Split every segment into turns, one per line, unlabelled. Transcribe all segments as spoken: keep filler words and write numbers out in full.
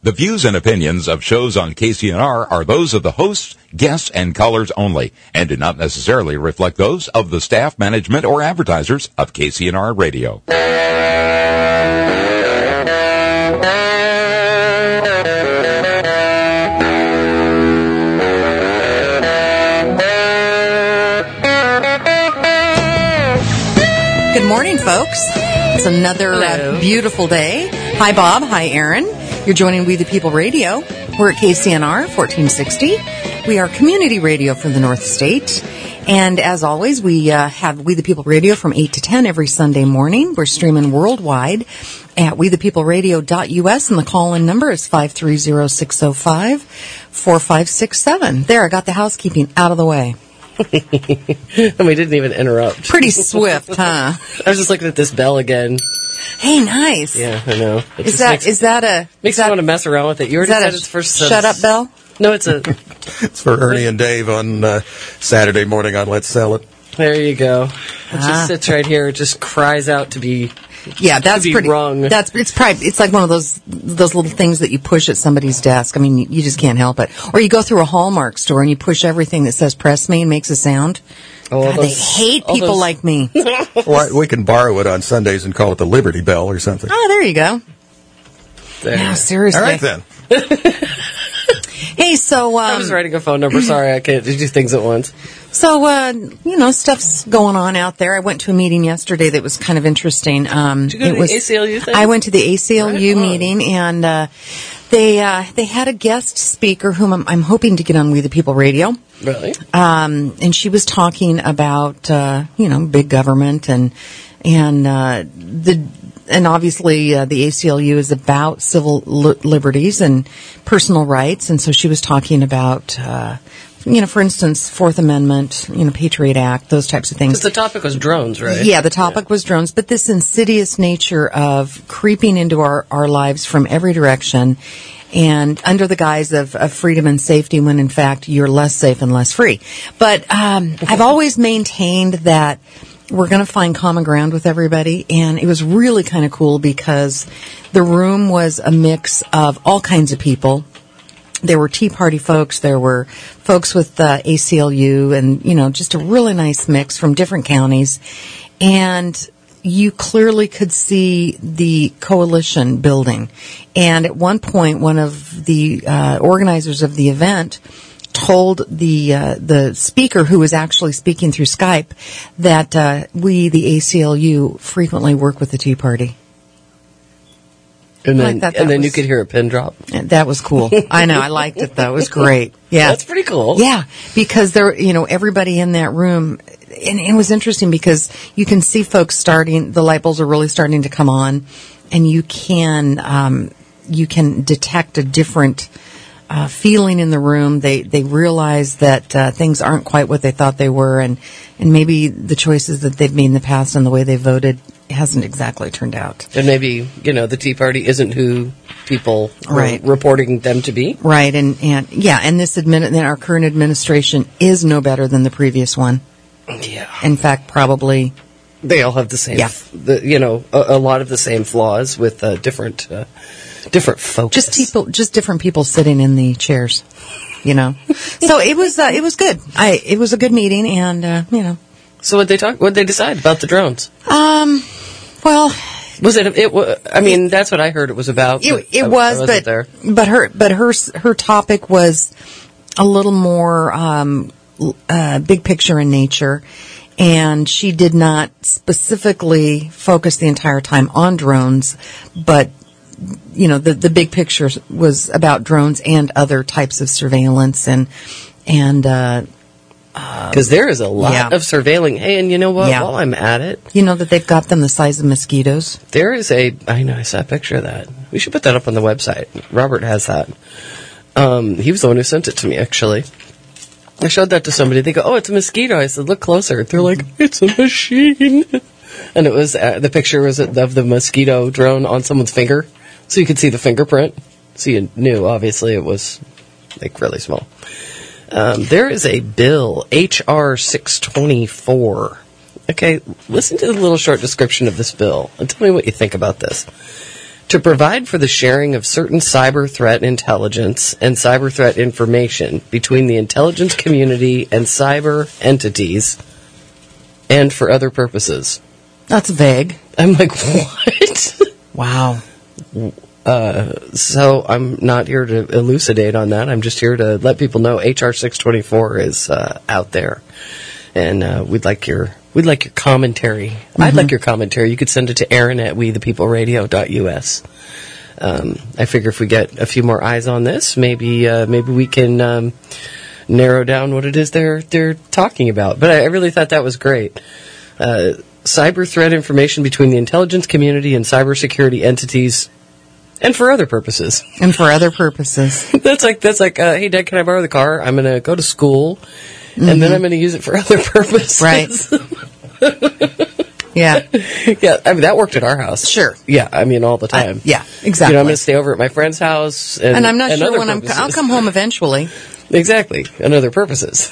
The views and opinions of shows on K C N R are those of the hosts, guests, and callers only, and do not necessarily reflect those of the staff, management, or advertisers of K C N R Radio.
Good morning, folks. It's another uh, beautiful day. Hi, Bob. Hi, Aaron. You're joining We the People Radio. We're at K C N R fourteen sixty. We are community radio from the North State. And as always, we uh, have We the People Radio from eight to ten every Sunday morning. We're streaming worldwide at we the people radio dot U S, and the call-in number is five three zero, six zero five, four five six seven. There, I got the housekeeping out of the way.
And we didn't even interrupt.
Pretty swift, huh?
I was just looking at this bell again.
Hey, nice.
Yeah, I know. It
is that
makes,
is that a
makes
me
want to mess around with it? You already said it's for
shut up bell?
No, it's a.
It's for Ernie and Dave on uh, Saturday morning on Let's Sell It.
There you go. It
ah.
just sits right here. It just cries out to be.
Yeah, that's
to be
pretty
wrong.
That's it's probably it's like one of those those little things that you push at somebody's desk. I mean, you, you just can't help it. Or you go through a Hallmark store and you push everything that says "Press Me" and makes a sound.
Oh,
God,
those,
they hate people
those...
like me.
Well, we can borrow it on Sundays and call it the Liberty Bell or something.
Oh, there you go.
There.
No, seriously.
All right, then.
Hey, so... Um,
I was writing a phone number. Sorry, I can't do things at once.
So, uh, you know, stuff's going on out there. I went to a meeting yesterday that was kind of interesting. Um,
Did you go
it
to
was,
the A C L U thing?
I went to the A C L U
right
meeting, and uh, they uh, they had a guest speaker whom I'm, I'm hoping to get on We the People Radio.
Really?
Um, and she was talking about, uh, you know, big government and and uh, the and obviously uh, the A C L U is about civil li- liberties and personal rights, and so she was talking about, uh, you know, for instance, Fourth Amendment, you know, Patriot Act, those types of things.
Because the topic was drones, right?
Yeah, the topic yeah. was drones, but this insidious nature of creeping into our, our lives from every direction and under the guise of, of freedom and safety when, in fact, you're less safe and less free. But um, I've always maintained that we're going to find common ground with everybody, and it was really kind of cool because the room was a mix of all kinds of people. There were Tea Party folks, there were folks with uh, A C L U, and, you know, just a really nice mix from different counties. And you clearly could see the coalition building. And at one point, one of the uh, organizers of the event told the uh, the speaker, who was actually speaking through Skype, that uh, we, the A C L U, frequently work with the Tea Party.
And then,
that
and then
was,
you could hear a pin drop.
That was cool. I know. I liked it, though. It was great. Yeah.
That's pretty cool.
Yeah. Because there, you know, everybody in that room, and it was interesting because you can see folks starting, the light bulbs are really starting to come on, and you can, um, you can detect a different uh, feeling in the room. They, they realize that uh, things aren't quite what they thought they were, and, and maybe the choices that they've made in the past and the way they voted hasn't exactly turned out.
And maybe, you know, the Tea Party isn't who people
right.
are reporting them to be.
Right, and, and yeah, and this admin, our current administration is no better than the previous one.
Yeah.
In fact, probably...
They all have the same,
yeah.
the, you know, a, a lot of the same flaws with uh, different uh, different focus.
Just people, just different people sitting in the chairs, you know. So it was, uh, it was good. I, it was a good meeting, and, uh, you know.
So what they talk? What they decide about the drones?
Um, well,
was it? It. I mean, that's what I heard. It was about.
It, it
I,
was,
I
but
there.
but her but her her topic was a little more um, uh, big picture in nature, and she did not specifically focus the entire time on drones, but you know the the big picture was about drones and other types of surveillance and and. Uh,
Because there is a lot
yeah.
of surveilling. Hey, and you know what?
Yeah.
While I'm at it,
you know that they've got them the size of mosquitoes.
There is a. I know. I saw a picture of that. We should put that up on the website. Robert has that. Um, he was the one who sent it to me, actually. I showed that to somebody. They go, "Oh, it's a mosquito." I said, "Look closer." They're like, "It's a machine." And it was uh, the picture was of the mosquito drone on someone's finger, so you could see the fingerprint. So you knew, obviously, it was like really small. Um, there is a bill, H R six twenty-four. Okay, listen to the little short description of this bill and tell me what you think about this. to provide for the sharing of certain cyber threat intelligence and cyber threat information between the intelligence community and cyber entities and for other purposes.
That's vague.
I'm like, what?
Wow.
Uh, so I'm not here to elucidate on that. I'm just here to let people know H R six twenty-four is uh, out there, and uh, we'd like your we'd like your commentary. Mm-hmm. I'd like your commentary. You could send it to Aaron at we the people radio dot U S. Um, I figure if we get a few more eyes on this, maybe uh, maybe we can um, narrow down what it is they're they're talking about. But I, I really thought that was great. Uh, cyber threat information between the intelligence community and cybersecurity entities. And for other purposes.
And for other purposes.
that's like, that's like, uh, hey, Dad, can I borrow the car? I'm going to go to school, mm-hmm. and then I'm going to use it for other purposes.
Right. Yeah.
Yeah, I mean, that worked at our house.
Sure.
Yeah, I mean, all the time.
I, yeah, exactly.
You know, I'm going to stay over at my friend's house. And,
and I'm not
and
sure when
purposes.
I'm, I'll come home eventually.
Exactly, and other purposes.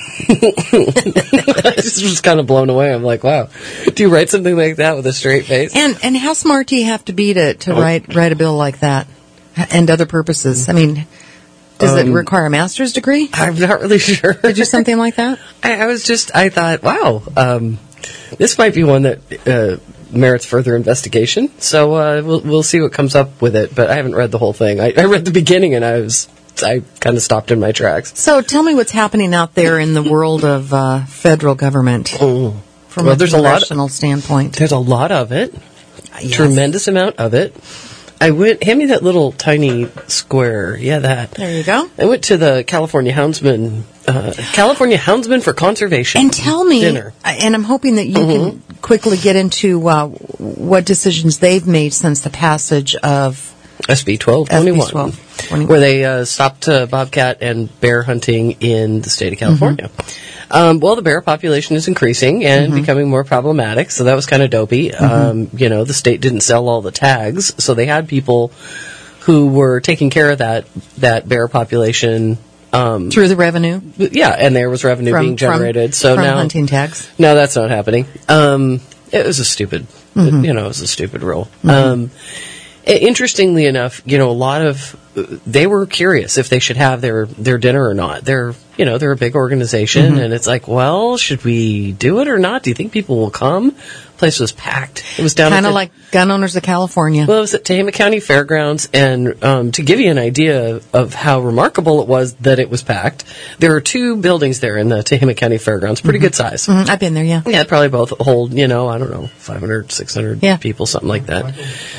I just was kind of blown away. I'm like, wow, do you write something like that with a straight face?
And and how smart do you have to be to, to oh. write write a bill like that and other purposes? I mean, does um, it require a master's degree?
I'm not really sure.
To do something like that?
I, I was just, I thought, wow, um, this might be one that uh, merits further investigation. So uh, we'll we'll see what comes up with it. But I haven't read the whole thing. I, I read the beginning, and I was. I kind of stopped in my tracks.
So tell me what's happening out there in the world of uh, federal government
oh.
from
well,
a
there's
congressional
a lot,
standpoint.
There's a lot of it.
Yes.
Tremendous amount of it. I went, hand me that little tiny square. Yeah, that.
There you go.
I went to the California Houndsman, uh, California Houndsman for Conservation
And tell me,
dinner.
and I'm hoping that you mm-hmm. can quickly get into uh, what decisions they've made since the passage of
S B twelve twenty-one, where they uh, stopped uh, bobcat and bear hunting in the state of California. Mm-hmm. Um, well, the bear population is increasing and mm-hmm. becoming more problematic, so that was kind of dopey. Mm-hmm. Um, you know, the state didn't sell all the tags, so they had people who were taking care of that that bear population. Um,
Through the revenue?
Yeah, and there was revenue
from,
being generated.
From,
so
from
now,
hunting tags?
No, that's not happening. Um, it was a stupid, mm-hmm. you know, it was a stupid rule. Mm-hmm. Um, Interestingly enough, you know, a lot of, they were curious if they should have their, their dinner or not. They're, you know, they're a big organization, mm-hmm. and it's like, well, should we do it or not? Do you think people will come? The place was packed. It was down
kind of
the,
like Gun Owners of California.
Well, it was at Tehama County Fairgrounds, and um, to give you an idea of how remarkable it was that it was packed, there are two buildings there in the Tehama County Fairgrounds, pretty
mm-hmm.
good size.
Mm-hmm. I've been there, yeah.
Yeah, probably both hold, you know, I don't know, five hundred, six hundred
yeah.
people, something like that.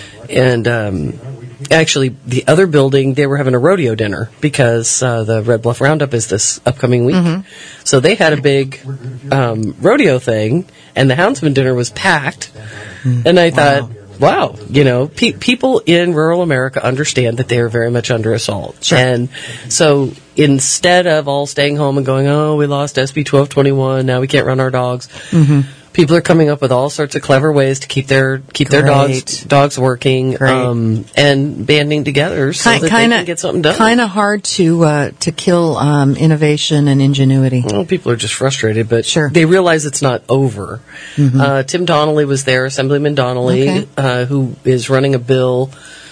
And um, actually, the other building, they were having a rodeo dinner because uh, the Red Bluff Roundup is this upcoming week. Mm-hmm. So they had a big um, rodeo thing, and the Houndsman dinner was packed. Mm. And I thought, wow, wow you know, pe- people in rural America understand that they are very much under assault.
Sure.
And so instead of all staying home and going, oh, we lost S B twelve twenty-one, now we can't run our dogs. Mm-hmm. People are coming up with all sorts of clever ways to keep their keep Great. their dogs dogs working um, and banding together so kind, that kinda, they can get something done.
Kind of hard to uh, to kill um, innovation and ingenuity.
Well, people are just frustrated, but
sure.
they realize it's not over. Mm-hmm. Uh, Tim Donnelly was there, Assemblyman Donnelly, okay. uh, who is running a bill,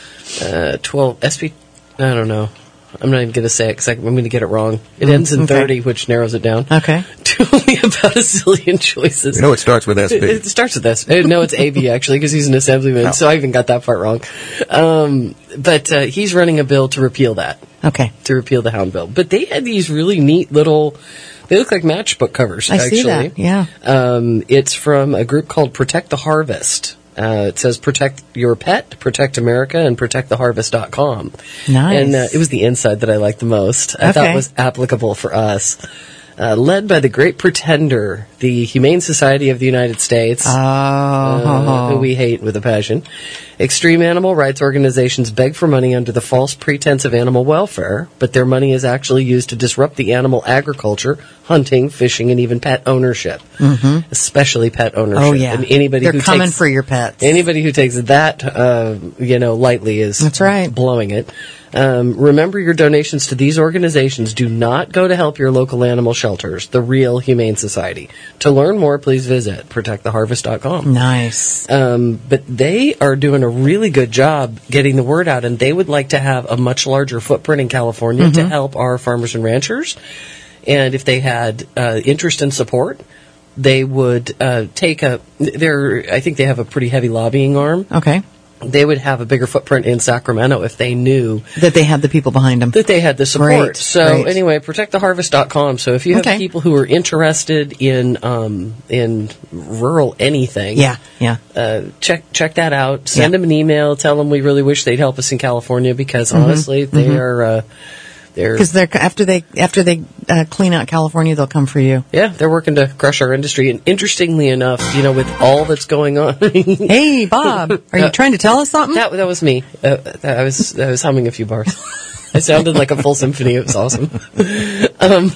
uh, twelve S B. I don't know. I'm not even going to say it because I'm going to get it wrong. It ends in okay. thirty, which narrows it down.
Okay.
To only about a zillion choices.
You know it starts with S B.
It, it starts with S B. No, it's A B, actually, because he's an assemblyman, no. so I even got that part wrong. Um, but uh, he's running a bill to repeal that.
Okay.
To repeal the Hound Bill. But they had these really neat little... They look like matchbook covers,
I
actually.
see that, yeah.
Um, it's from a group called Protect the Harvest. Uh, it says protect your pet, protect America, and protect the harvest dot com.
Nice.
And uh, it was the inside that I liked the most. I
okay.
thought was applicable for us. Uh, led by the Great Pretender, the Humane Society of the United States,
oh.
uh, who we hate with a passion. Extreme animal rights organizations beg for money under the false pretense of animal welfare, but their money is actually used to disrupt the animal agriculture, hunting, fishing, and even pet ownership, mm-hmm. especially pet ownership.
Oh yeah,
and anybody
they're
who
coming
takes,
for your pets.
Anybody who takes that, uh, you know, lightly is
That's right.
blowing it. Um, remember, your donations to these organizations do not go to help your local animal shelters, the real Humane Society. To learn more, please visit protect the harvest dot com.
Nice.
Um, but they are doing a really good job getting the word out, and they would like to have a much larger footprint in California
Mm-hmm.
to help our farmers and ranchers. And if they had uh, interest and support, they would uh, take a. They're, I think they have a pretty heavy lobbying arm.
Okay.
They would have a bigger footprint in Sacramento if they knew
That they had the people behind them.
that they had the support.
Great,
so
great.
anyway, protect the harvest dot com. So if you have
Okay.
people who are interested in um, in rural anything,
Yeah, yeah.
uh, check check that out. Send
Yeah.
them an email. Tell them we really wish they'd help us in California because honestly, they are uh, they're
Because they're after they after they uh, clean out California, they'll come for you.
yeah they're working to crush our industry. And interestingly enough, you know, with all that's going on.
Hey, Bob, are you trying to tell us something?
That that was me. Uh, I was I was humming a few bars. It sounded like a full symphony. It was awesome. Um,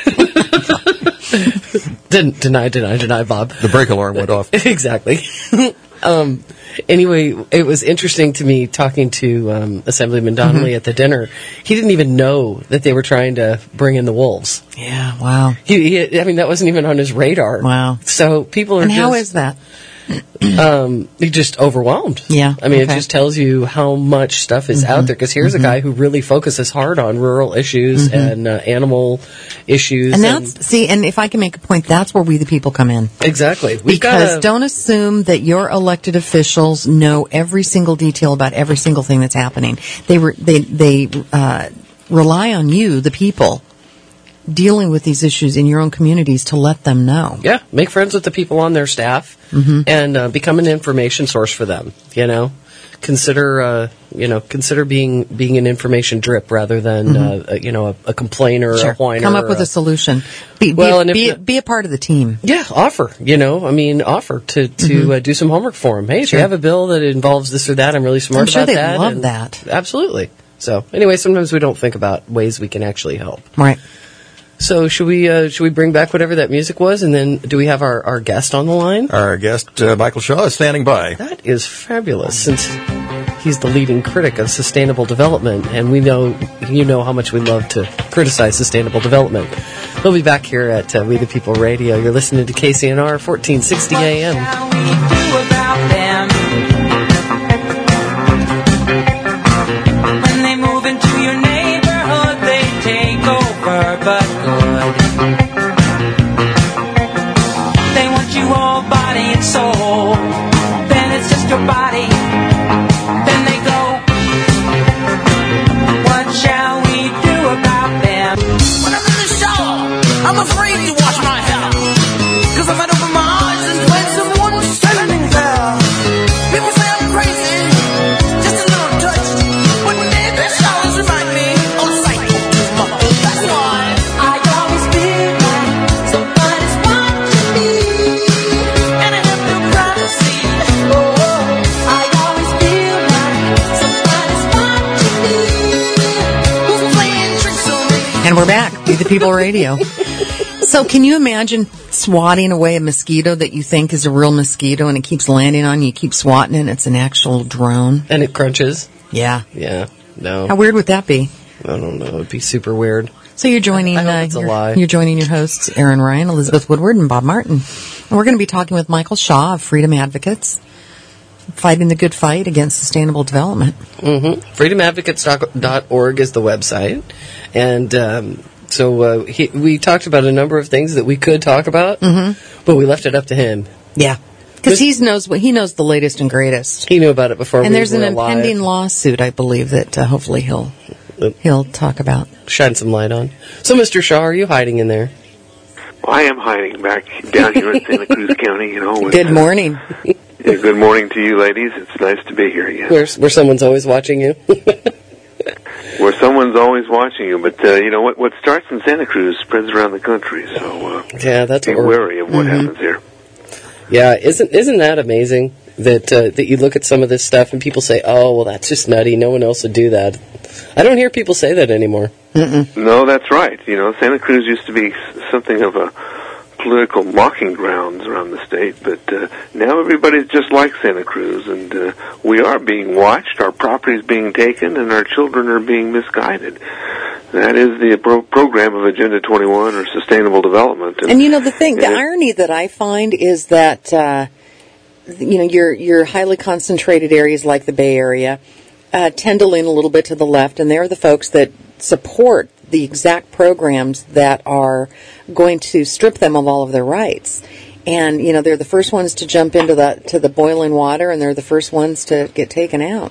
didn't deny, deny, deny, Bob.
The brake alarm went off.
Exactly. um, anyway, it was interesting to me talking to um, Assemblyman Donnelly
Mm-hmm.
at the dinner. He didn't even know that they were trying to bring in the wolves.
Yeah, wow.
He, he I mean, that wasn't even on his radar.
Wow.
So people are
And
just,
how is that?
um, you're just overwhelmed.
Yeah,
I mean,
okay.
it just tells you how much stuff is out there. Because here's a guy who really focuses hard on rural issues and uh, animal issues.
And that's, see, and if I can make a point, that's where we the people come in.
exactly. We've
Because
gotta-
don't assume that your elected officials know every single detail about every single thing that's happening. They re- they they uh, rely on you, the people, dealing with these issues in your own communities to let them know.
Yeah, make friends with the people on their staff and uh, become an information source for them. You know, consider uh, you know consider being being an information drip rather than uh, a, you know a, a complainer or a whiner.
Come up with
uh,
a solution. Be, be,
Well, and if
be,
the-
be a part of the team.
yeah, offer. You know, I mean, offer to to uh, do some homework for them. Hey, if
Sure.
you have a bill that involves this or that, I'm really smart
I'm sure
about
they'd
that.
love
and-
that.
Absolutely. So, anyway, sometimes we don't think about ways we can actually help.
Right.
So, should we uh, should we bring back whatever that music was, and then do we have our, our guest on the line?
Our guest, uh, Michael Shaw, is standing by.
That is fabulous, since he's the leading critic of sustainable development, and we know you know how much we love to criticize sustainable development. We'll be back here at uh, We the People Radio. You're listening to K C N R, fourteen sixty A M.
What shall we do about them? When they move into your neighborhood, they take over, but good. They want you all body and soul. Then it's just your body. Then they go. What shall we do about them?
When I'm in the shower, I'm afraid to wash my hair. Cause if I open my eyes and find someone standing there, people say I'm crazy, just a little touched. But maybe showers remind me of a sight. That's why
I always feel like somebody's watching me.
and I have no privacy.
Oh, I always feel like somebody's watching me.
Who's playing tricks on me?
And we're back. Be the People Radio. So can you imagine swatting away a mosquito that you think is a real mosquito and it keeps landing on you, you keep swatting it and it's an actual drone?
And it crunches.
Yeah.
Yeah, no,
How weird would that be?
I don't know. It'd be super weird.
So you're joining
I hope
uh,
it's a
you're,
lie.
you're joining your hosts Aaron Ryan, Elizabeth Woodward, and Bob Martin. And we're going to be talking with Michael Shaw of Freedom Advocates, fighting the good fight against sustainable development.
Mm-hmm. freedom advocates dot org is the website. And um, so uh, he, we talked about a number of things that we could talk about, mm-hmm. but we left it up to him.
Yeah. Because he knows what he knows the latest and greatest.
He knew about it before
And
we
there's
were
an
alive.
impending lawsuit, I believe, that uh, hopefully he'll
Yep.
he'll talk about.
Shine some light on. So, Mister Shaw, are you hiding in there?
Well, I am hiding back down here in Santa Cruz County, you know. with,
Good
uh,
morning.
yeah, good morning to you, ladies. It's nice to be here again.
Where, where someone's always watching you?
Where someone's always watching you, but uh, you know what? What starts in Santa Cruz spreads around the country. So uh,
Yeah, that's
be
what we're...
wary of what happens here.
Yeah, isn't isn't that amazing that uh, that you look at some of this stuff and people say, "Oh, well, that's just nutty. No one else would do that." I don't hear people say that anymore.
No, that's right. You know, Santa Cruz used to be s- something of a political mocking grounds around the state, but uh, now everybody's just like Santa Cruz, and uh, we are being watched, our property is being taken, and our children are being misguided. That is the pro- program of Agenda twenty-one, or Sustainable Development.
And, and you know, the thing, the irony that I find is that, uh, you know, your your highly concentrated areas like the Bay Area uh, tend to lean a little bit to the left, and they're the folks that support the exact programs that are going to strip them of all of their rights. And, you know, they're the first ones to jump into the to the boiling water, and they're the first ones to get taken out.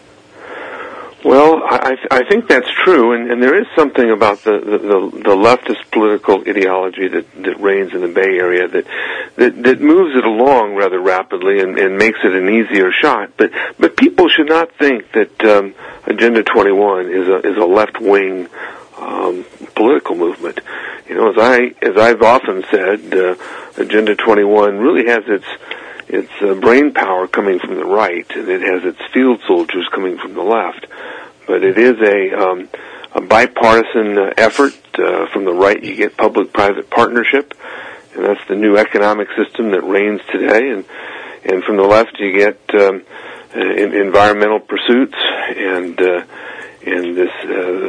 Well, I, I think that's true, and, and there is something about the, the, the, the leftist political ideology that, that reigns in the Bay Area that that, that moves it along rather rapidly and, and makes it an easier shot. But but people should not think that um, Agenda twenty-one is a is a left wing um, political movement. You know, as I as I've often said, uh, Agenda twenty-one really has its its uh, brain power coming from the right, and it has its field soldiers coming from the left. But it is a, um, a bipartisan uh, effort. Uh, from the right, you get public-private partnership, and that's the new economic system that reigns today. And and from the left, you get um, uh, in, environmental pursuits and uh, and this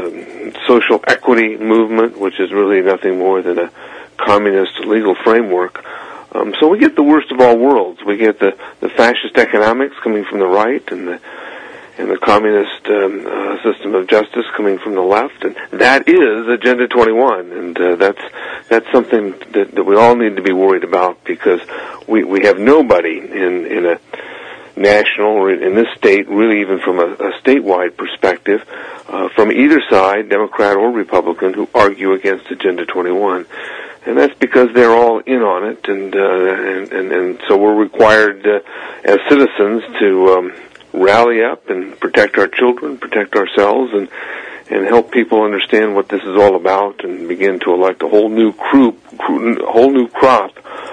uh, social equity movement, which is really nothing more than a communist legal framework. Um, so we get the worst of all worlds. We get the, the fascist economics coming from the right, and the and the communist um, uh, system of justice coming from the left, and that is Agenda twenty-one, and uh, that's that's something that, that we all need to be worried about, because we we have nobody in in a national or in this state, really even from a, a statewide perspective, uh, from either side, Democrat or Republican, who argue against Agenda twenty-one. And that's because they're all in on it, and uh, and, and and so we're required uh, as citizens to um, rally up and protect our children, protect ourselves, and and help people understand what this is all about, and begin to elect a whole new crew, crew a whole new crop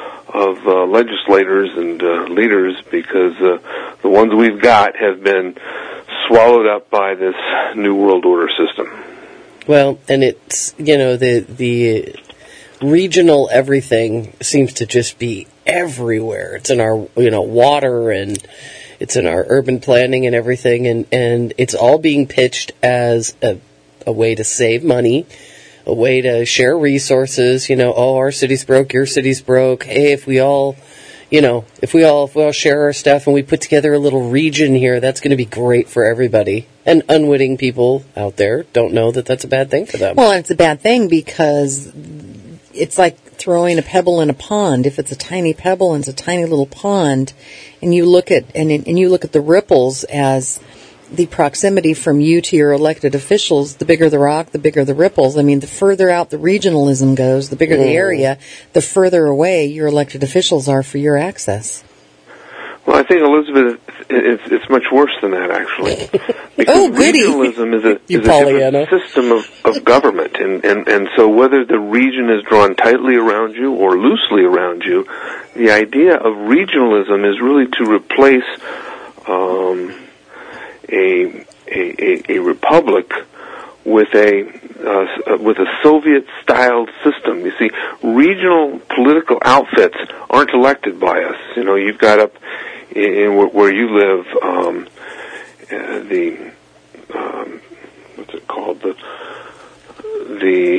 of uh, legislators and uh, leaders, because uh, the ones we've got have been swallowed up by this new world order system.
Well, and it's, you know, the the regional everything seems to just be everywhere. It's in our, you know, water, and it's in our urban planning and everything, and, and it's all being pitched as a, a way to save money, a way to share resources. You know, oh, our city's broke, your city's broke. Hey, if we all, you know, if we all if we all share our stuff and we put together a little region here, that's going to be great for everybody. And unwitting people out there don't know that that's a bad thing for them.
Well, it's a bad thing because it's like throwing a pebble in a pond. If it's a tiny pebble and it's a tiny little pond, and you look at and and you look at the ripples as the proximity from you to your elected officials, the bigger the rock, the bigger the ripples. I mean, the further out the regionalism goes, the bigger mm. the area, the further away your elected officials are for your access.
Well, I think, Elizabeth, it's, it's much worse than that, actually. Because
oh, goody.
regionalism is a, is a different system of, of government. And, and, and so whether the region is drawn tightly around you or loosely around you, the idea of regionalism is really to replace um, a, a, a, a republic with a uh, with a Soviet-styled system. You see, regional political outfits aren't elected by us. You know, you've got up in, in where you live, um, uh, the um, what's it called? The the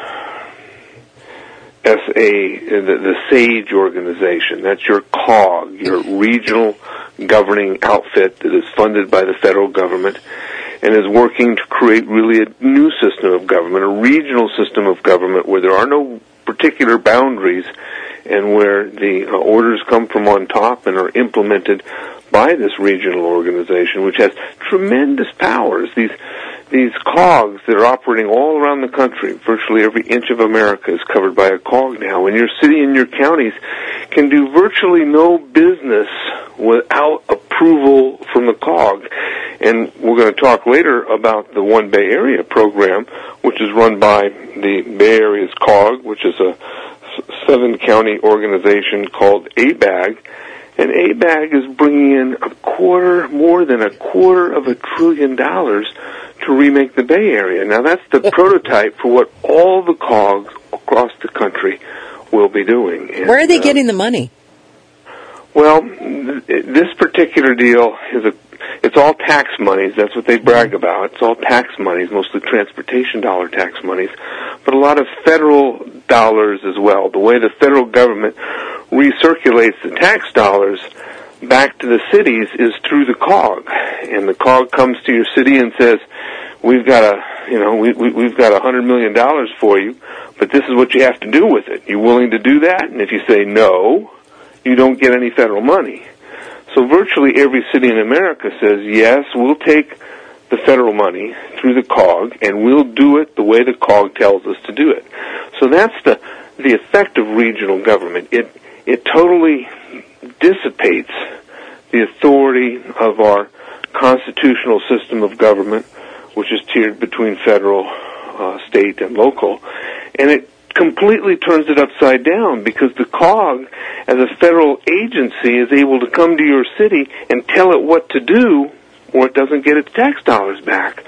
S A the, the SAGE organization. That's your C O G, your regional governing outfit that is funded by the federal government, and is working to create really a new system of government, a regional system of government where there are no particular boundaries, and where the uh, orders come from on top and are implemented by this regional organization, which has tremendous powers. These these C O Gs that are operating all around the country, virtually every inch of America is covered by a C O G now, and your city and your counties can do virtually no business without approval from the C O G. And we're going to talk later about the One Bay Area program, which is run by the Bay Area's C O G, which is a seven-county organization called A B A G. And A B A G is bringing in a quarter, more than a quarter of a trillion dollars to remake the Bay Area. Now, that's the prototype for what all the C O Gs across the country will be doing. And,
Where are they
uh,
getting the money?
Well, th- this particular deal is a, it's all tax monies. That's what they brag about. It's all tax monies, mostly transportation dollar tax monies, but a lot of federal dollars as well. The way the federal government recirculates the tax dollars back to the cities is through the C O G. And the C O G comes to your city and says, we've got a, you know, we, we, we've got a hundred million dollars for you, but this is what you have to do with it. You willing to do that? And if you say no, you don't get any federal money. So virtually every city in America says, yes, we'll take the federal money through the C O G, and we'll do it the way the C O G tells us to do it. So that's the the effect of regional government. It it totally dissipates the authority of our constitutional system of government, which is tiered between federal, uh, state, and local, and it completely turns it upside down, because the C O G, as a federal agency, is able to come to your city and tell it what to do, or it doesn't get its tax dollars back.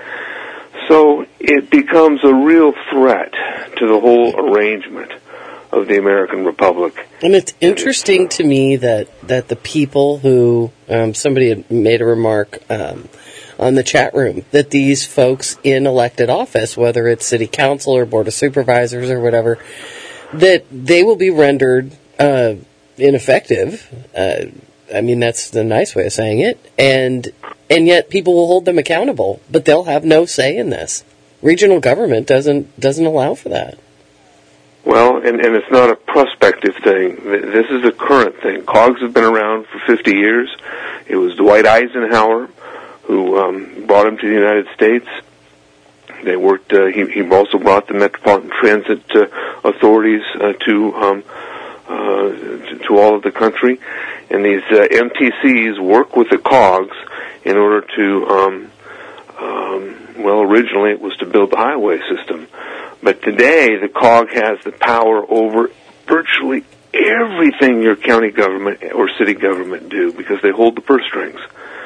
So it becomes a real threat to the whole arrangement of the American Republic.
And it's interesting to me that, that the people who, um, somebody had made a remark um, on the chat room, that these folks in elected office, whether it's city council or board of supervisors or whatever, that they will be rendered uh, ineffective. Uh, I mean, that's the nice way of saying it. And and yet people will hold them accountable, but they'll have no say in this. Regional government doesn't doesn't allow for that.
Well, and, and it's not a prospective thing. This is a current thing. C O Gs have been around for fifty years. It was Dwight Eisenhower who um, brought him to the United States. They worked. Uh, he, he also brought the Metropolitan Transit uh, authorities uh, to, um, uh, to to all of the country, and these uh, M T Cs work with the C O Gs in order to. Um, um, well, originally it was to build the highway system, but today the C O G has the power over virtually everything your county government or city government do, because they hold the purse strings.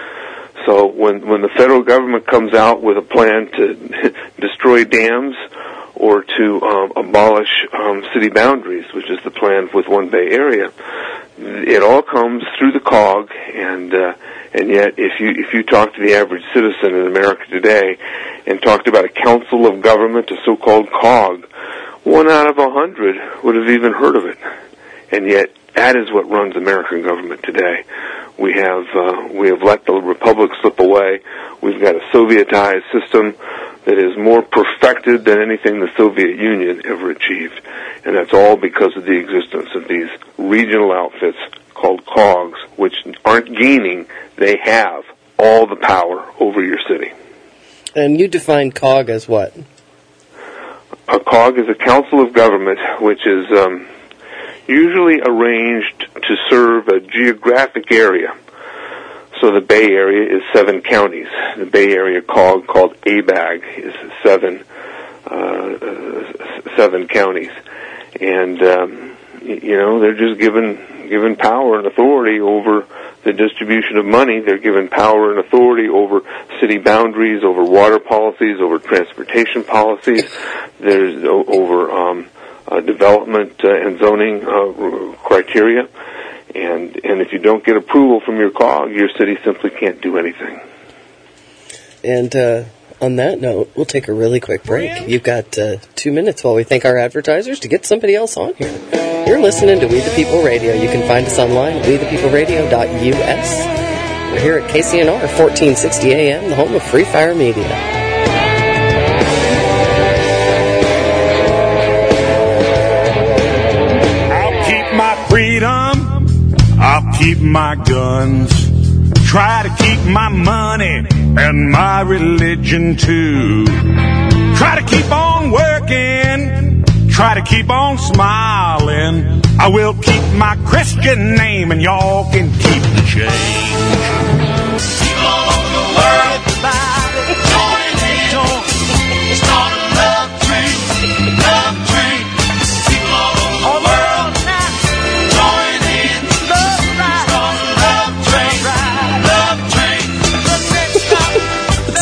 So when when the federal government comes out with a plan to destroy dams or to um, abolish um, city boundaries, which is the plan with One Bay Area, it all comes through the C O G. And uh, and yet, if you if you talk to the average citizen in America today and talked about a council of government, a so-called C O G, one out of a hundred would have even heard of it. And yet, that is what runs American government today. We have uh, we have let the republic slip away. We've got a Sovietized system that is more perfected than anything the Soviet Union ever achieved, and that's all because of the existence of these regional outfits called C O Gs, which aren't gaining; they have all the power over your city.
And you define C O G as what?
A C O G is a council of government, which is um, usually arranged to serve a geographic area. So the Bay Area is seven counties. The Bay Area C O G, called A B A G, is seven uh, seven counties, and um, you know they're just given given power and authority over the distribution of money. They're given power and authority over city boundaries, over water policies, over transportation policies. There's o- over um, uh, development uh, and zoning uh, criteria. And and if you don't get approval from your C O G, your city simply can't do anything.
And uh, on that note, we'll take a really quick break. You've got uh, two minutes while we thank our advertisers to get somebody else on here. You're listening to We the People Radio. You can find us online at we the people radio dot U S. We're here at K C N R, fourteen sixty A M, the home of Free Fire Media.
I'll keep my freedom, I'll keep my guns, try to keep my money and my religion too. Try to keep on working, try to keep on smiling. I will keep my Christian name and y'all can keep the change. People all over the world, everybody, join in, start a love train, love train. People all over the world, join in, start a love train, love train.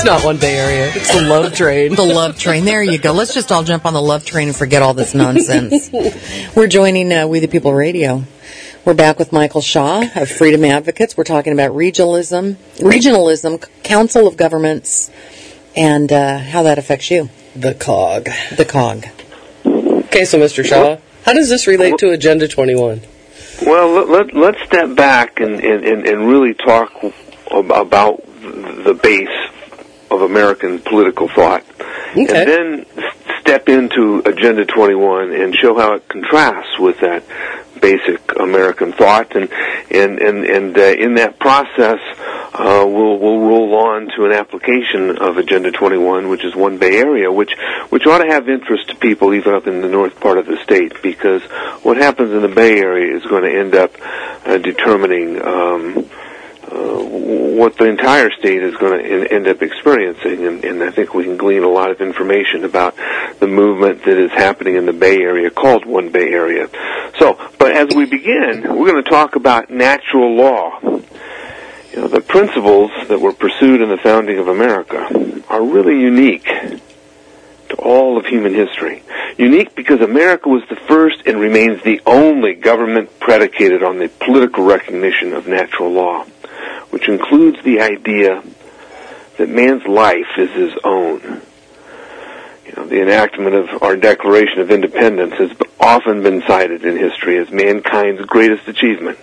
It's not one Bay Area. It's the love train.
The love train. There you go. Let's just all jump on the love train and forget all this nonsense. We're joining uh, We the People Radio. We're back with Michael Shaw of Freedom Advocates. We're talking about regionalism, regionalism, Council of Governments, and uh, how that affects you.
The cog.
The cog.
Okay, so Mister Shaw, how does this relate to Agenda twenty-one?
Well, let, let, let's step back and, and, and really talk about the base of American political thought.
Okay.
And then step into Agenda twenty-one and show how it contrasts with that basic American thought. And and, and, and uh, in that process, uh, we'll, we'll roll on to an application of Agenda twenty-one, which is One Bay Area, which, which ought to have interest to people even up in the north part of the state, because what happens in the Bay Area is going to end up uh, determining um, Uh, what the entire state is going to in, end up experiencing, and, and I think we can glean a lot of information about the movement that is happening in the Bay Area called One Bay Area. So, but as we begin, we're going to talk about natural law. You know, the principles that were pursued in the founding of America are really unique to all of human history. Unique because America was the first and remains the only government predicated on the political recognition of natural law, which includes the idea that man's life is his own. You know, the enactment of our Declaration of Independence has often been cited in history as mankind's greatest achievement.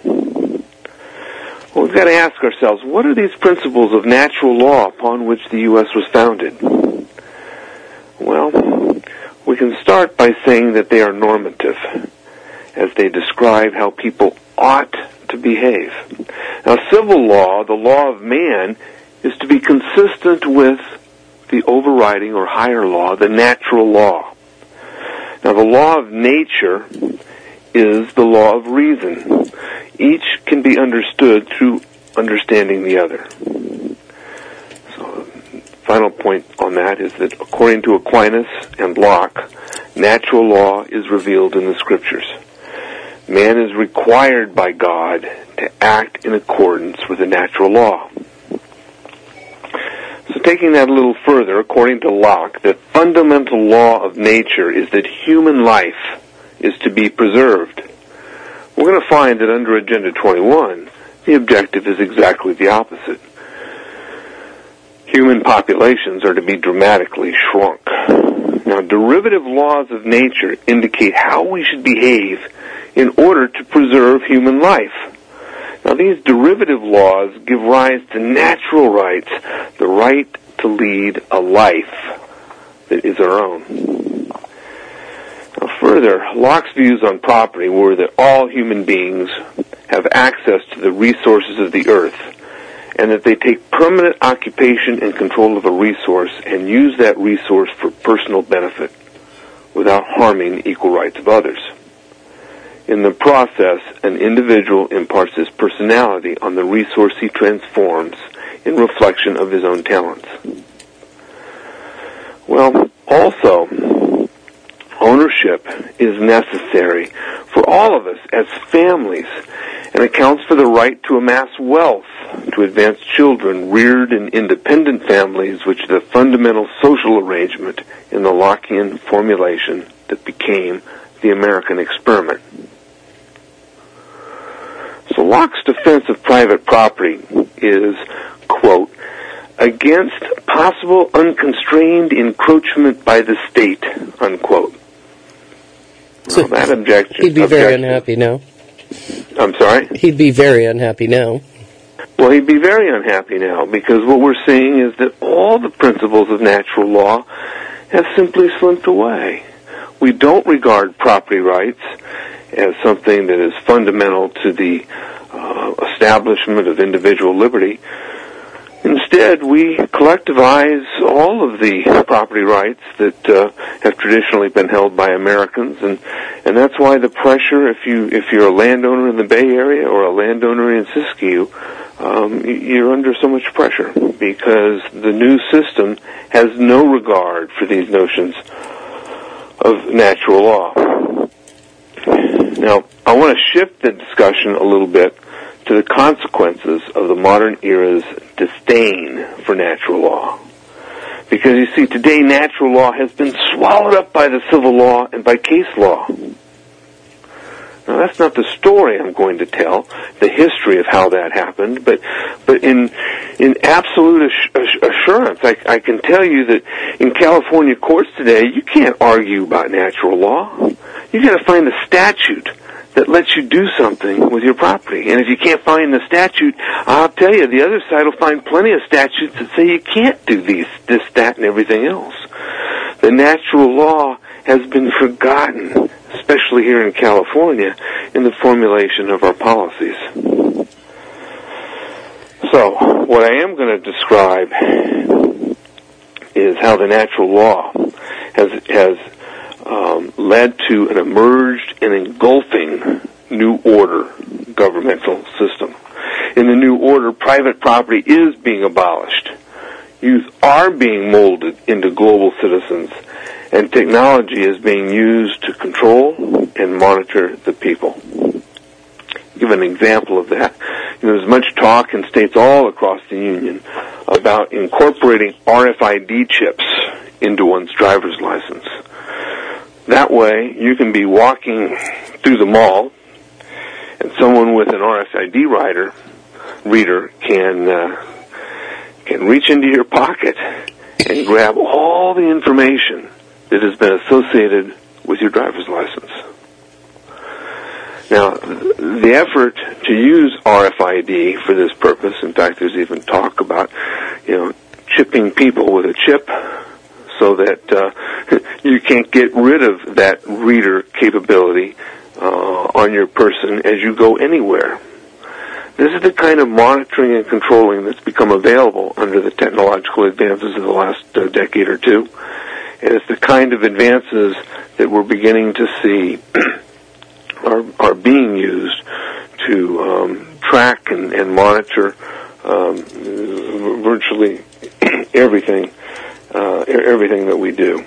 Well, we've got to ask ourselves, what are these principles of natural law upon which the U S was founded? Well, we can start by saying that they are normative, as they describe how people ought to behave. Now, civil law, the law of man, is to be consistent with the overriding or higher law, the natural law. Now, the law of nature is the law of reason. Each can be understood through understanding the other. So, final point on that is that according to Aquinas and Locke, natural law is revealed in the Scriptures. Man is required by God to act in accordance with the natural law. So taking that a little further, according to Locke, the fundamental law of nature is that human life is to be preserved. We're going to find that under Agenda twenty-one, the objective is exactly the opposite. Human populations are to be dramatically shrunk. Now, derivative laws of nature indicate how we should behave in order to preserve human life. Now, these derivative laws give rise to natural rights, the right to lead a life that is our own. Now, further, Locke's views on property were that all human beings have access to the resources of the earth, and that they take permanent occupation and control of a resource and use that resource for personal benefit without harming the equal rights of others. In the process, an individual imparts his personality on the resource he transforms in reflection of his own talents. Well, also, ownership is necessary for all of us as families and accounts for the right to amass wealth, to advance children reared in independent families, which is the fundamental social arrangement in the Lockean formulation that became the American experiment. So Locke's defense of private property is, quote, against possible unconstrained encroachment by the state, unquote.
So
well, that objection,
he'd be very
objection,
unhappy now.
I'm sorry?
He'd be very unhappy now.
Well, he'd be very unhappy now, because what we're seeing is that all the principles of natural law have simply slipped away. We don't regard property rights as something that is fundamental to the uh, establishment of individual liberty. Instead, we collectivize all of the property rights that uh, have traditionally been held by Americans, and and that's why the pressure, if you if you're a landowner in the Bay Area or a landowner in Siskiyou, um, you're under so much pressure because the new system has no regard for these notions of natural law. Now, I want to shift the discussion a little bit to the consequences of the modern era's disdain for natural law. Because, you see, today natural law has been swallowed up by the civil law and by case law. Now, that's not the story I'm going to tell, the history of how that happened, but but in in absolute ass- assurance, I, I can tell you that in California courts today, you can't argue about natural law. You've got to find a statute that lets you do something with your property. And if you can't find the statute, I'll tell you, the other side will find plenty of statutes that say you can't do these, this, that, and everything else. The natural law has been forgotten, especially here in California, in the formulation of our policies. So, what I am going to describe is how the natural law has has um, led to an emerged and engulfing new order governmental system. In the new order, private property is being abolished. Youth are being molded into global citizens, and technology is being used to control and monitor the people. Give an example of that. You know, there's much talk in states all across the union about incorporating R F I D chips into one's driver's license. That way, you can be walking through the mall, and someone with an R F I D rider, reader can uh, can reach into your pocket and grab all the information that has been associated with your driver's license. Now, the effort to use R F I D for this purpose, in fact, there's even talk about, you know, chipping people with a chip so that uh, you can't get rid of that reader capability uh, on your person as you go anywhere. This is the kind of monitoring and controlling that's become available under the technological advances of the last uh, decade or two. And it's the kind of advances that we're beginning to see are, are being used to um, track and, and monitor um, virtually everything, uh, everything that we do.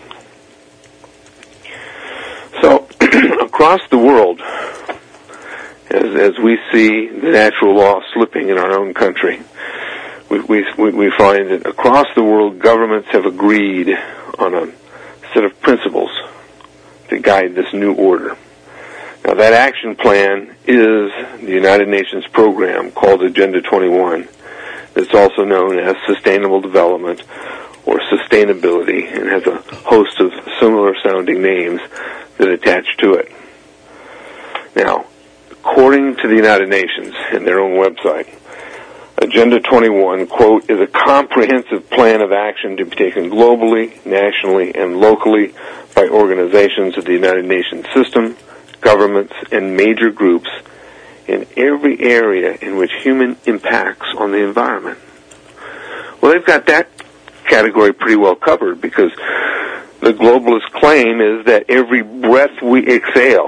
So, across the world, as, as we see the natural law slipping in our own country, we, we, we find that across the world, governments have agreed on a set of principles to guide this new order. Now, that action plan is the United Nations program called Agenda twenty-one. It's also known as Sustainable Development or Sustainability, and has a host of similar-sounding names that attach to it. Now, according to the United Nations and their own website, Agenda twenty-one, quote, is a comprehensive plan of action to be taken globally, nationally, and locally by organizations of the United Nations system, governments, and major groups in every area in which human impacts on the environment. Well, they've got that category pretty well covered, because the globalist claim is that every breath we exhale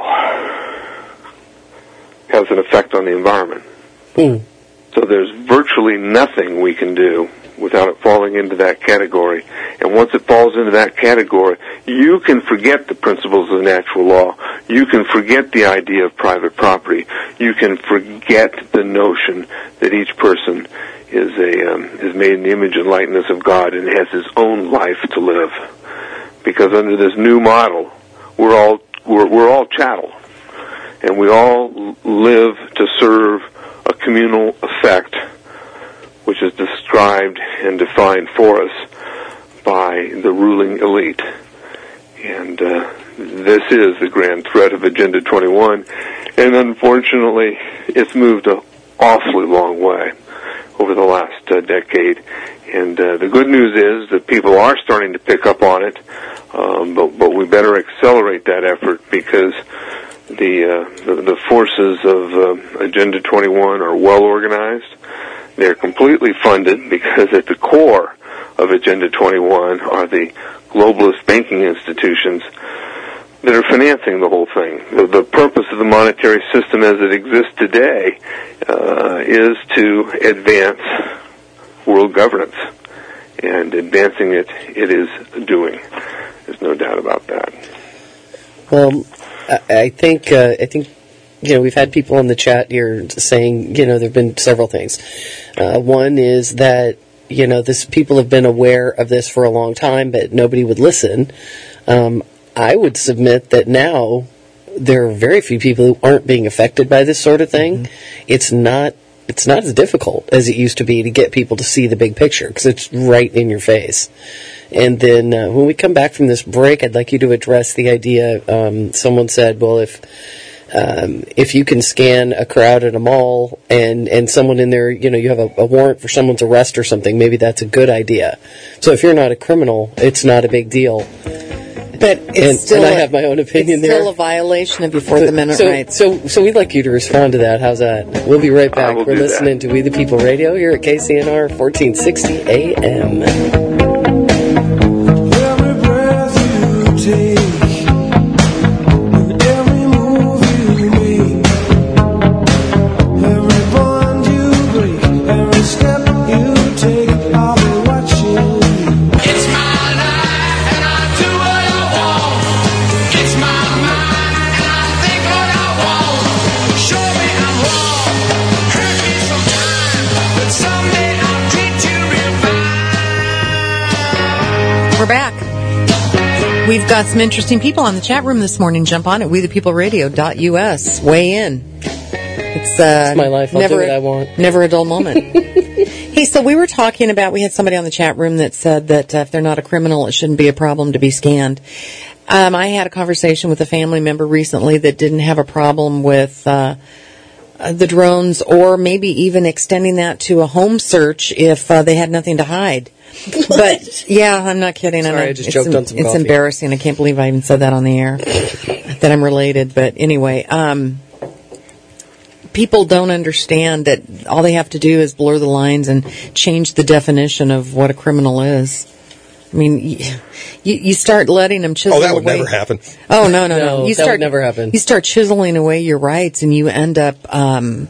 has an effect on the environment.
Mm.
So there's virtually nothing we can do without it falling into that category. And once it falls into that category, you can forget the principles of natural law. You can forget the idea of private property. You can forget the notion that each person is a um, is made in the image and likeness of God and has his own life to live. Because under this new model, we're all we're, we're all chattel, and we all live to serve a communal effect, which is described and defined for us by the ruling elite. And uh, this is the grand threat of Agenda twenty-one, and unfortunately, it's moved an awfully long way over the last uh, decade. And uh, the good news is that people are starting to pick up on it, um, but, but we better accelerate that effort, because the uh, the, the forces of uh, Agenda twenty-one are well organized. They're completely funded, because at the core of Agenda twenty-one are the globalist banking institutions that are financing the whole thing. The, the purpose of the monetary system as it exists today uh, is to advance world governance, and advancing it, it is doing. There's no doubt about that.
Well, I think uh, I think you know we've had people in the chat here saying, you know, there have been several things. Uh, one is that you know, this people have been aware of this for a long time, but nobody would listen. Um, I would submit that now there are very few people who aren't being affected by this sort of thing. Mm-hmm. It's not it's not as difficult as it used to be to get people to see the big picture because it's right in your face. And then uh, when we come back from this break, I'd like you to address the idea. Um, someone said, well, if um, if you can scan a crowd at a mall and, and someone in there, you know, you have a, a warrant for someone's arrest or something, maybe that's a good idea. So if you're not a criminal, it's not a big deal.
But it's
and,
still
and
a,
I have my own opinion
it's
there.
still a violation of your Fourth Amendment
so,
rights.
So, so we'd like you to respond to that. How's that? We'll be right back. We're listening
that.
to We the People Radio here at K C N R fourteen sixty A M.
Every breath you take, every move you make, every bond you break, every step you take, I'll be watching.
It's my life and I do what I want. It's my mind and I think what I want. Show me I'm wrong, hurt me sometime, but someday I'll treat you real fine.
We're back. We've got some interesting people on the chat room this morning. Jump on at we the people radio dot u s. Weigh in. It's, uh,
It's my life. I'll
never,
do what I want.
Never a dull moment. Hey, so we were talking about, we had somebody on the chat room that said that uh, if they're not a criminal, it shouldn't be a problem to be scanned. Um, I had a conversation with a family member recently that didn't have a problem with uh, uh, the drones, or maybe even extending that to a home search if uh, they had nothing to hide. But yeah, I'm not kidding.
Sorry,
I'm,
I just
it's,
choked on some
It's
coffee.
embarrassing. I can't believe I even said that on the air. That I'm related, but anyway, um, people don't understand that all they have to do is blur the lines and change the definition of what a criminal is. I mean, you, you, you start letting them chisel
Oh, that would
away.
never happen.
Oh no, no, no!
No,
You
that
start
would never happen.
You start chiseling away your rights, and you end up. Um,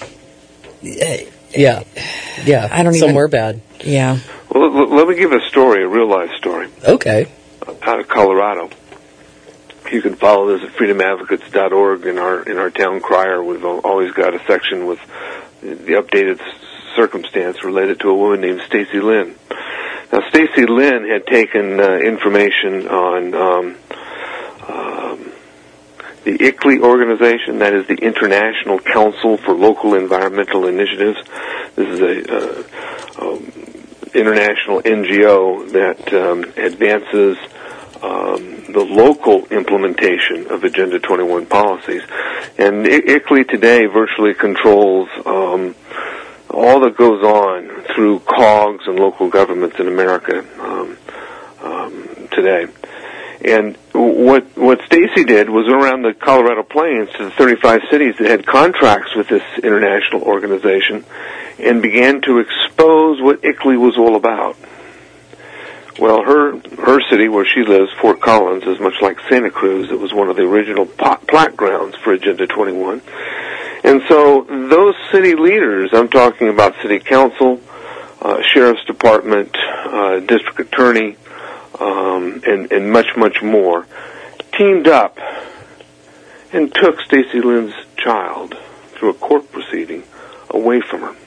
Yeah. Yeah.
I don't even-
Somewhere bad.
yeah.
Well, let, let me give a story, a real life story,
Okay.
out of Colorado. You can follow this at freedom advocates dot org. In our in our town crier, we've al- always got a section with the updated s- circumstance related to a woman named Stacy Lynn. Now, Stacy Lynn had taken uh, information on um, um, the I C L I organization, that is the International Council for Local Environmental Initiatives. This is a uh, um, international N G O that um, advances um, the local implementation of Agenda twenty-one policies. And I C L I today virtually controls um, all that goes on through C O Gs and local governments in America um, um, today. And what what Stacy did was went around the Colorado Plains to the thirty-five cities that had contracts with this international organization and began to expose what I C L I was all about. Well, her her city where she lives, Fort Collins, is much like Santa Cruz. It was one of the original plaque grounds for Agenda twenty-one. And so those city leaders, I'm talking about city council, uh, sheriff's department, uh, district attorney, um, and, and much, much more, teamed up and took Stacy Lynn's child through a court proceeding away from her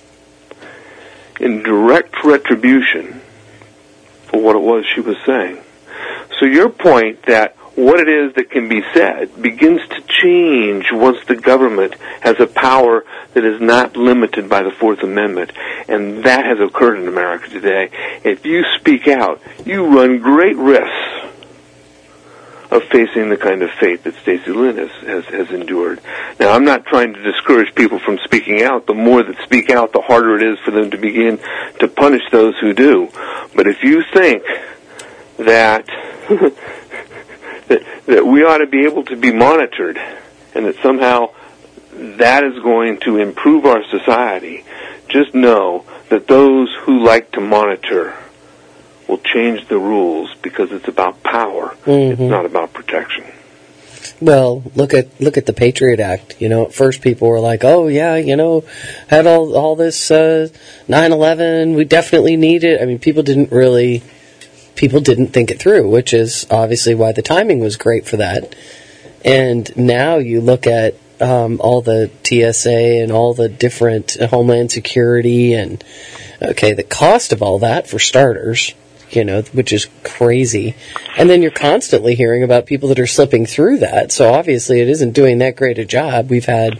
in direct retribution for what it was she was saying. So your point that what it is that can be said begins to change once the government has a power that is not limited by the Fourth Amendment, and that has occurred in America today. If you speak out, you run great risks of facing the kind of fate that Stacy Lynn has, has, has endured. Now, I'm not trying to discourage people from speaking out. The more that speak out, the harder it is for them to begin to punish those who do. But if you think that that, that we ought to be able to be monitored and that somehow that is going to improve our society, just know that those who like to monitor will change the rules because it's about power.
Mm-hmm.
It's not about protection.
Well, look at look at the Patriot Act. You know, at first people were like, "Oh yeah, you know, had all all this uh, nine eleven. We definitely need it." I mean, people didn't really people didn't think it through, which is obviously why the timing was great for that. And now you look at um, all the T S A and all the different uh, Homeland Security and Okay, the cost of all that, for starters, you know, which is crazy. And then you're constantly hearing about people that are slipping through that. So obviously it isn't doing that great a job. We've had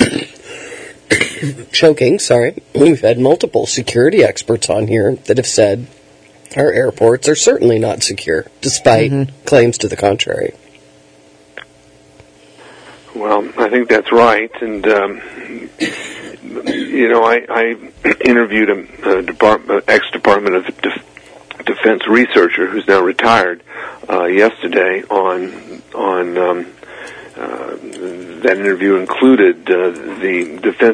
choking, sorry. We've had multiple security experts on here that have said our airports are certainly not secure, despite mm-hmm. claims to the contrary.
Well, I think that's right. And, um, you know, I, I interviewed a, a department, ex-Department of Defense defense researcher who's now retired uh, yesterday on on um, uh, that interview included uh, the defense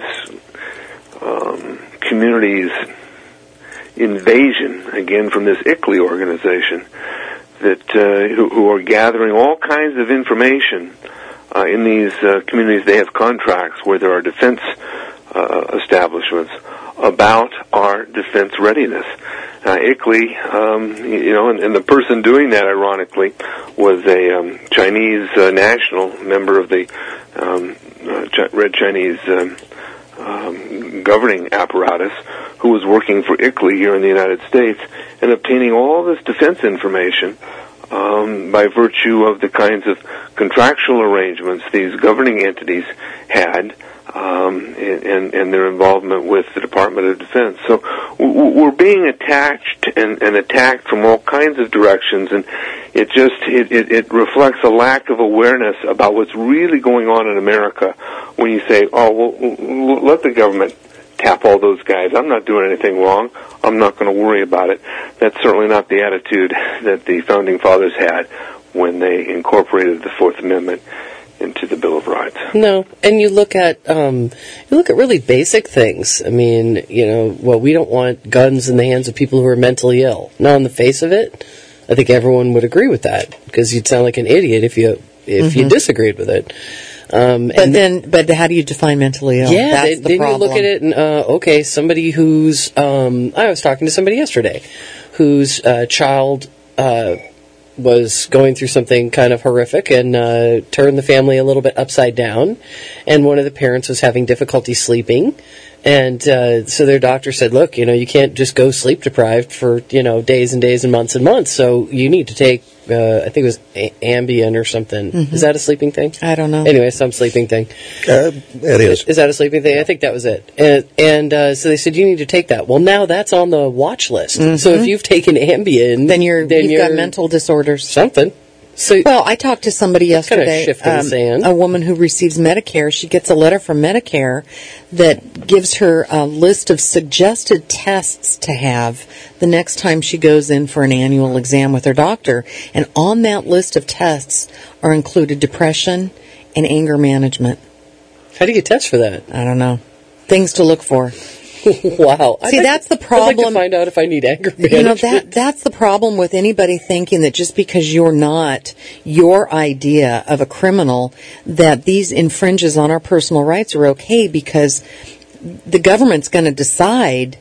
um, community's invasion again from this I C L I organization that uh, who, who are gathering all kinds of information uh, in these uh, communities. They have contracts where there are defense uh, establishments about our defense readiness. Uh, I C L I, um, you know, and, and the person doing that, ironically, was a um, Chinese uh, national member of the um, uh, Ch- Red Chinese um, um, governing apparatus, who was working for I C L I here in the United States and obtaining all this defense information um, by virtue of the kinds of contractual arrangements these governing entities had. Um, and, and their involvement with the Department of Defense. So we're being attacked and, and attacked from all kinds of directions, and it just it, it, it reflects a lack of awareness about what's really going on in America when you say, oh, well, let the government tap all those guys. I'm not doing anything wrong. I'm not going to worry about it. That's certainly not the attitude that the Founding Fathers had when they incorporated the Fourth Amendment into the Bill of Rights.
No, and you look at um, you look at really basic things. I mean, you know, well, we don't want guns in the hands of people who are mentally ill. Now, on the face of it, I think everyone would agree with that, because you'd sound like an idiot if you if mm-hmm. you disagreed with it. Um,
but then, but how do you define mentally ill?
Yeah,
That's
then,
the
then
problem.
you look at it and uh, okay, somebody who's um, I was talking to somebody yesterday whose uh, child. Uh, was going through something kind of horrific and uh, turned the family a little bit upside down. And one of the parents was having difficulty sleeping. And uh, so their doctor said, look, you know, you can't just go sleep deprived for, you know, days and days and months and months. So you need to take, uh, I think it was a- Ambien or something. Mm-hmm. Is that a sleeping thing?
I don't know.
Anyway, some sleeping thing.
Uh, it is.
Is that a sleeping thing? I think that was it. And, and uh, so they said, you need to take that. Well, now that's on the watch list. Mm-hmm. So if you've taken Ambien,
then you're,
then
you've
you're
got mental disorders.
Something. So,
well, I talked to somebody yesterday,
kind of
um,
the sand.
a woman who receives Medicare. She gets a letter from Medicare that gives her a list of suggested tests to have the next time she goes in for an annual exam with her doctor. And on that list of tests are included depression and anger management.
How do you get tests for that?
I don't know. Things to look for.
Wow.
See,
like
that's
to,
the problem.
I'd like to find out if I need anger management.
You know, that, that's the problem with anybody thinking that just because you're not your idea of a criminal, that these infringes on our personal rights are okay, because the government's going to decide,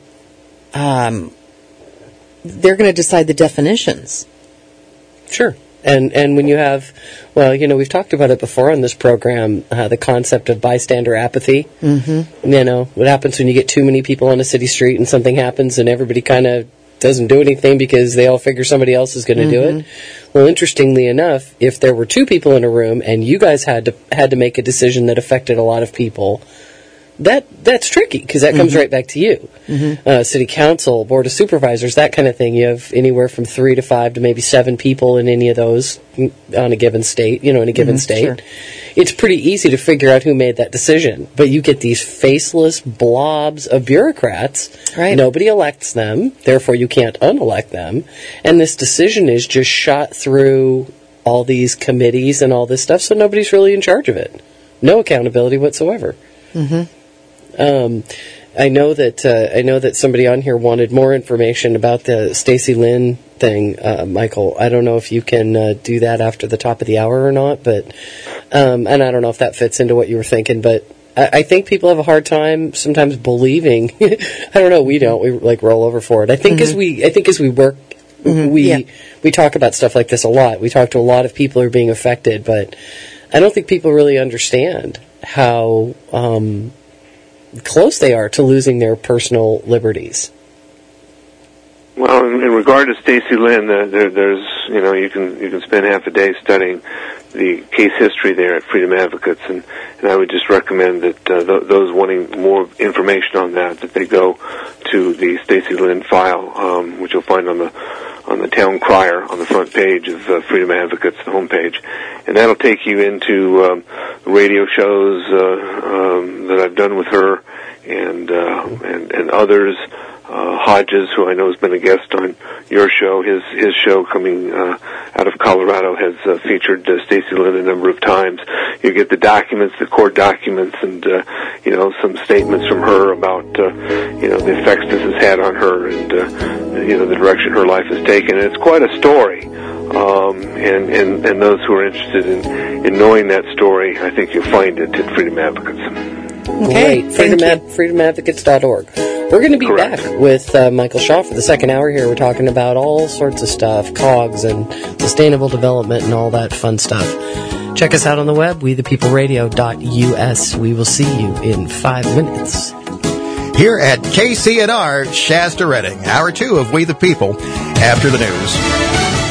um, they're going to decide the definitions.
Sure. And and when you have, well, you know, we've talked about it before on this program, uh, the concept of bystander apathy. Mm-hmm. You know, what happens when you get too many people on a city street and something happens and everybody kind of doesn't do anything because they all figure somebody else is going to
Mm-hmm.
do it. Well, interestingly enough, if there were two people in a room and you guys had to had to make a decision that affected a lot of people, that that's tricky, because that comes
Mm-hmm.
right back to you.
Mm-hmm.
Uh, city council, board of supervisors, that kind of thing. You have anywhere from three to five to maybe seven people in any of those on a given state, you know, in a given
Mm-hmm,
state.
sure.
It's pretty easy to figure out who made that decision. But you get these faceless blobs of bureaucrats.
Right.
Nobody elects them, therefore you can't unelect them. And this decision is just shot through all these committees and all this stuff, so nobody's really in charge of it. No accountability whatsoever.
Mm-hmm.
Um, I know that uh, I know that somebody on here wanted more information about the Stacy Lynn thing, uh, Michael. I don't know if you can uh, do that after the top of the hour or not, but um, and I don't know if that fits into what you were thinking, but I, I think people have a hard time sometimes believing. I don't know. We don't. We like roll over for it. I think mm-hmm. as we I think as we work, mm-hmm. we
yeah.
we talk about stuff like this a lot. We talk to a lot of people who are being affected, but I don't think people really understand how. Um, close they are to losing their personal liberties.
Well, in, in regard to Stacy Lynn, uh, there, there's, you know, you can you can spend half a day studying the case history there at Freedom Advocates, and, and I would just recommend that uh, th- those wanting more information on that, that they go to the Stacy Lynn file, um, which you'll find on the on the town crier on the front page of uh, Freedom Advocates, the homepage, and that'll take you into um, radio shows uh, um, that I've done with her and uh, and, and others. Uh, Hodges, who I know has been a guest on your show, his his show coming uh, out of Colorado has uh, featured uh, Stacy Lynn a number of times. You get the documents, the court documents, and uh, you know some statements from her about uh, you know the effects this has had on her, and uh, you know the direction her life has taken. And it's quite a story. Um, and, and and those who are interested in in knowing that story, I think you'll find it at Freedom Advocates.
Okay,
Great. Freedom, ad, freedom advocates dot org. We're going to be
Correct.
back with uh, Michael Shaw for the second hour here. We're talking about all sorts of stuff, COGS and sustainable development and all that fun stuff. Check us out on the web, we the people radio dot U S. We will see you in five minutes.
Here at K C N R, Shasta Redding, hour two of We the People, after the news.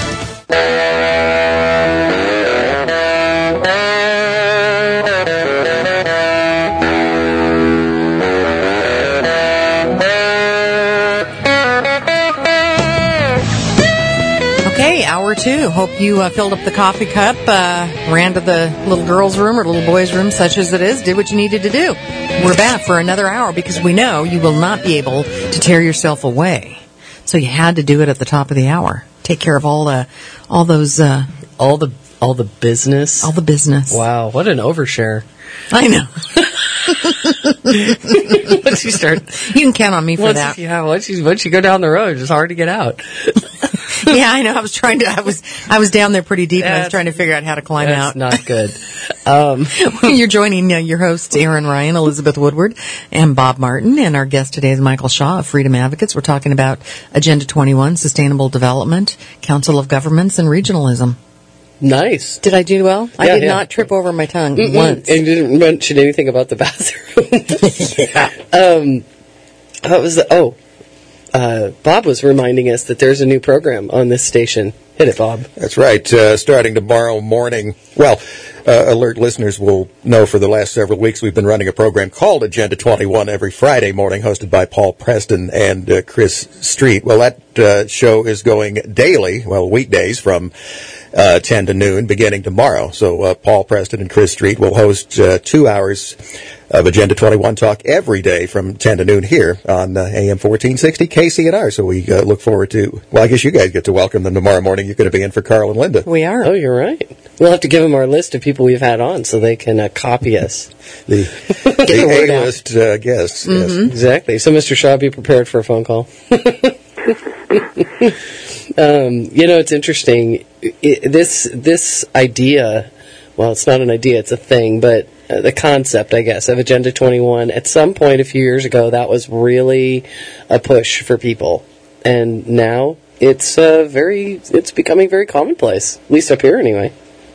Hour two. Hope you uh, filled up the coffee cup, uh, ran to the little girl's room or little boy's room, such as it is, did what you needed to do. We're back for another hour because we know you will not be able to tear yourself away. So you had to do it at the top of the hour. Take care of all the, all those, uh,
all the, all the business.
All the business.
Wow, what an overshare.
I know.
Once you start,
you can count on me for
once,
that.
Yeah, once you once you go down the road, it's hard to get out.
Yeah, I know. I was trying to. I was. I was down there pretty deep, and I was trying to figure out how to climb
That's
out.
Not good. Um,
You're joining uh, your hosts, Aaron Ryan, Elizabeth Woodward, and Bob Martin, and our guest today is Michael Shaw of Freedom Advocates. We're talking about Agenda twenty-one, Sustainable Development, Council of Governments, and Regionalism.
Nice.
Did I do well? I
Yeah,
did
yeah.
not trip over my tongue
Mm-mm.
once.
And you didn't mention anything about the bathroom.
Yeah.
Um, what was the? Oh, uh, Bob was reminding us that there's a new program on this station. Hit it, Bob.
That's right. Uh, starting tomorrow morning. Well, uh, alert listeners will know for the last several weeks we've been running a program called Agenda twenty-one every Friday morning, hosted by Paul Preston and uh, Chris Street. Well, that uh, show is going daily, well, weekdays from uh, ten to noon, beginning tomorrow. So uh, Paul Preston and Chris Street will host uh, two hours of Agenda twenty-one talk every day from ten to noon here on uh, A M fourteen sixty K C N R. So we uh, look forward to, well, I guess you guys get to welcome them tomorrow morning. You're going to be in for Carl and Linda.
We are.
Oh, you're right. We'll have to give them our list of people we've had on so they can uh, copy us.
The,
Get the word
the
out.
A-list uh, guests. Yes.
Exactly. So, Mister Shaw, be prepared for a phone call. um, you know, it's interesting. It, this this idea, well, it's not an idea, it's a thing, but uh, the concept, I guess, of Agenda twenty-one, at some point a few years ago, that was really a push for people. And now it's uh, very, it's becoming very commonplace, at least up here anyway.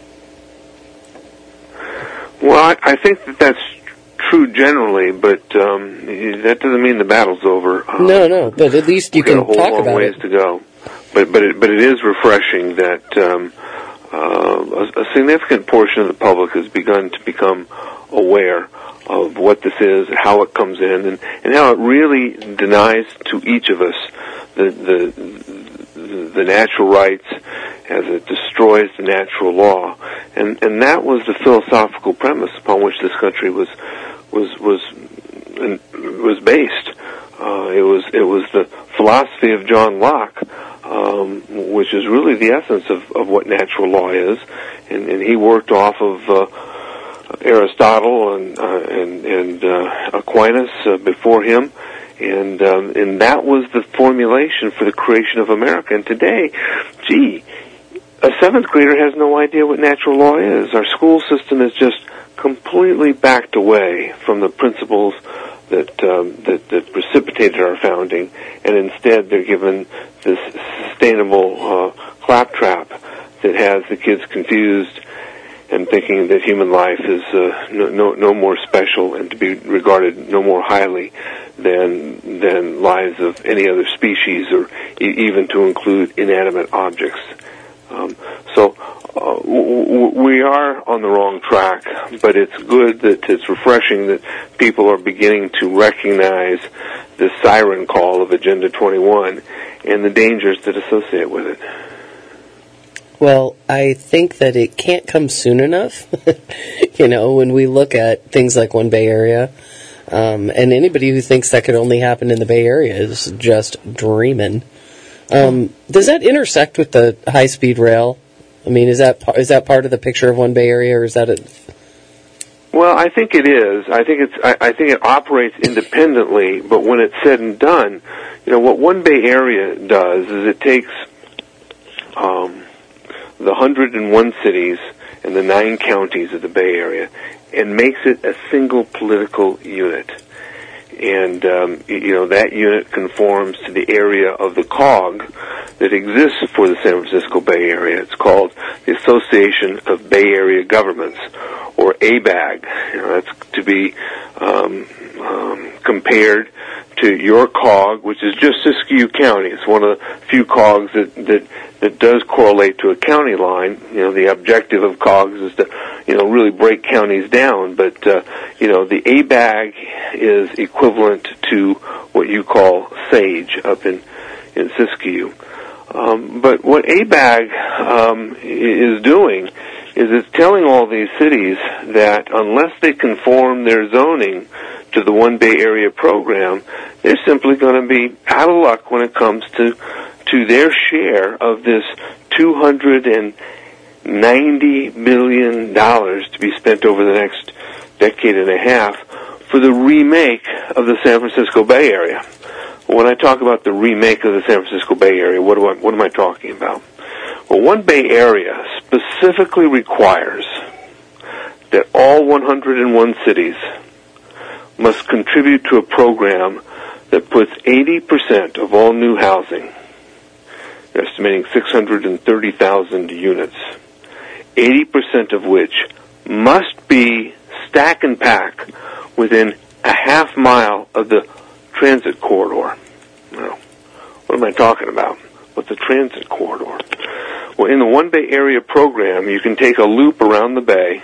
Well, I, I think that that's true generally, but um, that doesn't mean the battle's over. Um,
No, no, but at least you
we've got
can
a whole
talk
long
about
ways
it.
to go. But but it, but it is refreshing that um, uh, a, a significant portion of the public has begun to become aware of what this is, how it comes in, and, and how it really denies to each of us the the the natural rights, as it destroys the natural law, and and that was the philosophical premise upon which this country was was was was based. Uh, it was it was the philosophy of John Locke, um, which is really the essence of, of what natural law is, and, and he worked off of uh, Aristotle and uh, and, and uh, Aquinas uh, before him. And um, and that was the formulation for the creation of America. And today, gee, a seventh grader has no idea what natural law is. Our school system is just completely backed away from the principles that um, that, that precipitated our founding, and instead they're given this sustainable uh, claptrap that has the kids confused and thinking that human life is uh, no, no no more special and to be regarded no more highly than than lives of any other species, or e- even to include inanimate objects. Um, so uh, w- w- we are on the wrong track, but it's good that it's refreshing that people are beginning to recognize the siren call of Agenda twenty-one and the dangers that associate with it.
Well, I think that it can't come soon enough. You know, when we look at things like One Bay Area, um, and anybody who thinks that could only happen in the Bay Area is just dreaming. Um, does that intersect with the high-speed rail? I mean, is that is that part of the picture of One Bay Area, or is that a...
Well, I think it is. I think it's. I, I think it operates independently. But when it's said and done, you know, what One Bay Area does is it takes um, the one hundred one cities and the nine counties of the Bay Area and makes it a single political unit. And, um, you know, that unit conforms to the area of the C O G that exists for the San Francisco Bay Area. It's called the Association of Bay Area Governments, or A B A G. You know, that's to be um, um, compared to your C O G, which is just Siskiyou County. It's one of the few C O Gs that, that, that does correlate to a county line. You know, the objective of C O Gs is to, you know, really break counties down. But, uh, you know, the A B A G is equivalent to what you call SAGE up in, in Siskiyou. Um, but what A B A G um, is doing is it's telling all these cities that unless they conform their zoning to the One Bay Area program, they're simply going to be out of luck when it comes to to their share of this two hundred ninety million dollars to be spent over the next decade and a half for the remake of the San Francisco Bay Area. When I talk about the remake of the San Francisco Bay Area, what do I, what am I talking about? Well, One Bay Area specifically requires that all one hundred one cities must contribute to a program that puts eighty percent of all new housing, estimating six hundred thirty thousand units, eighty percent of which must be stack and pack within a half mile of the transit corridor. Now, what am I talking about? What's a transit corridor? Well, in the One Bay Area program, you can take a loop around the bay,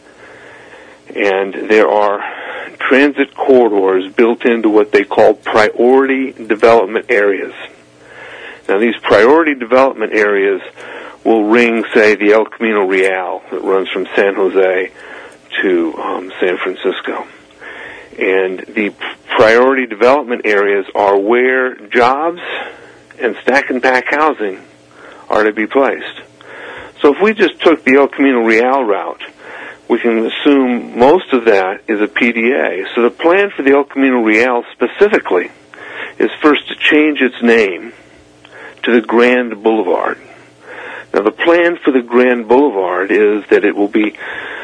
and there are transit corridors built into what they call priority development areas. Now, these priority development areas will ring, say, the El Camino Real that runs from San Jose to um, San Francisco. And the priority development areas are where jobs and stack and pack housing are to be placed. So if we just took the El Camino Real route, we can assume most of that is a P D A. So the plan for the El Camino Real specifically is first to change its name to the Grand Boulevard. Now the plan for the Grand Boulevard is that it will be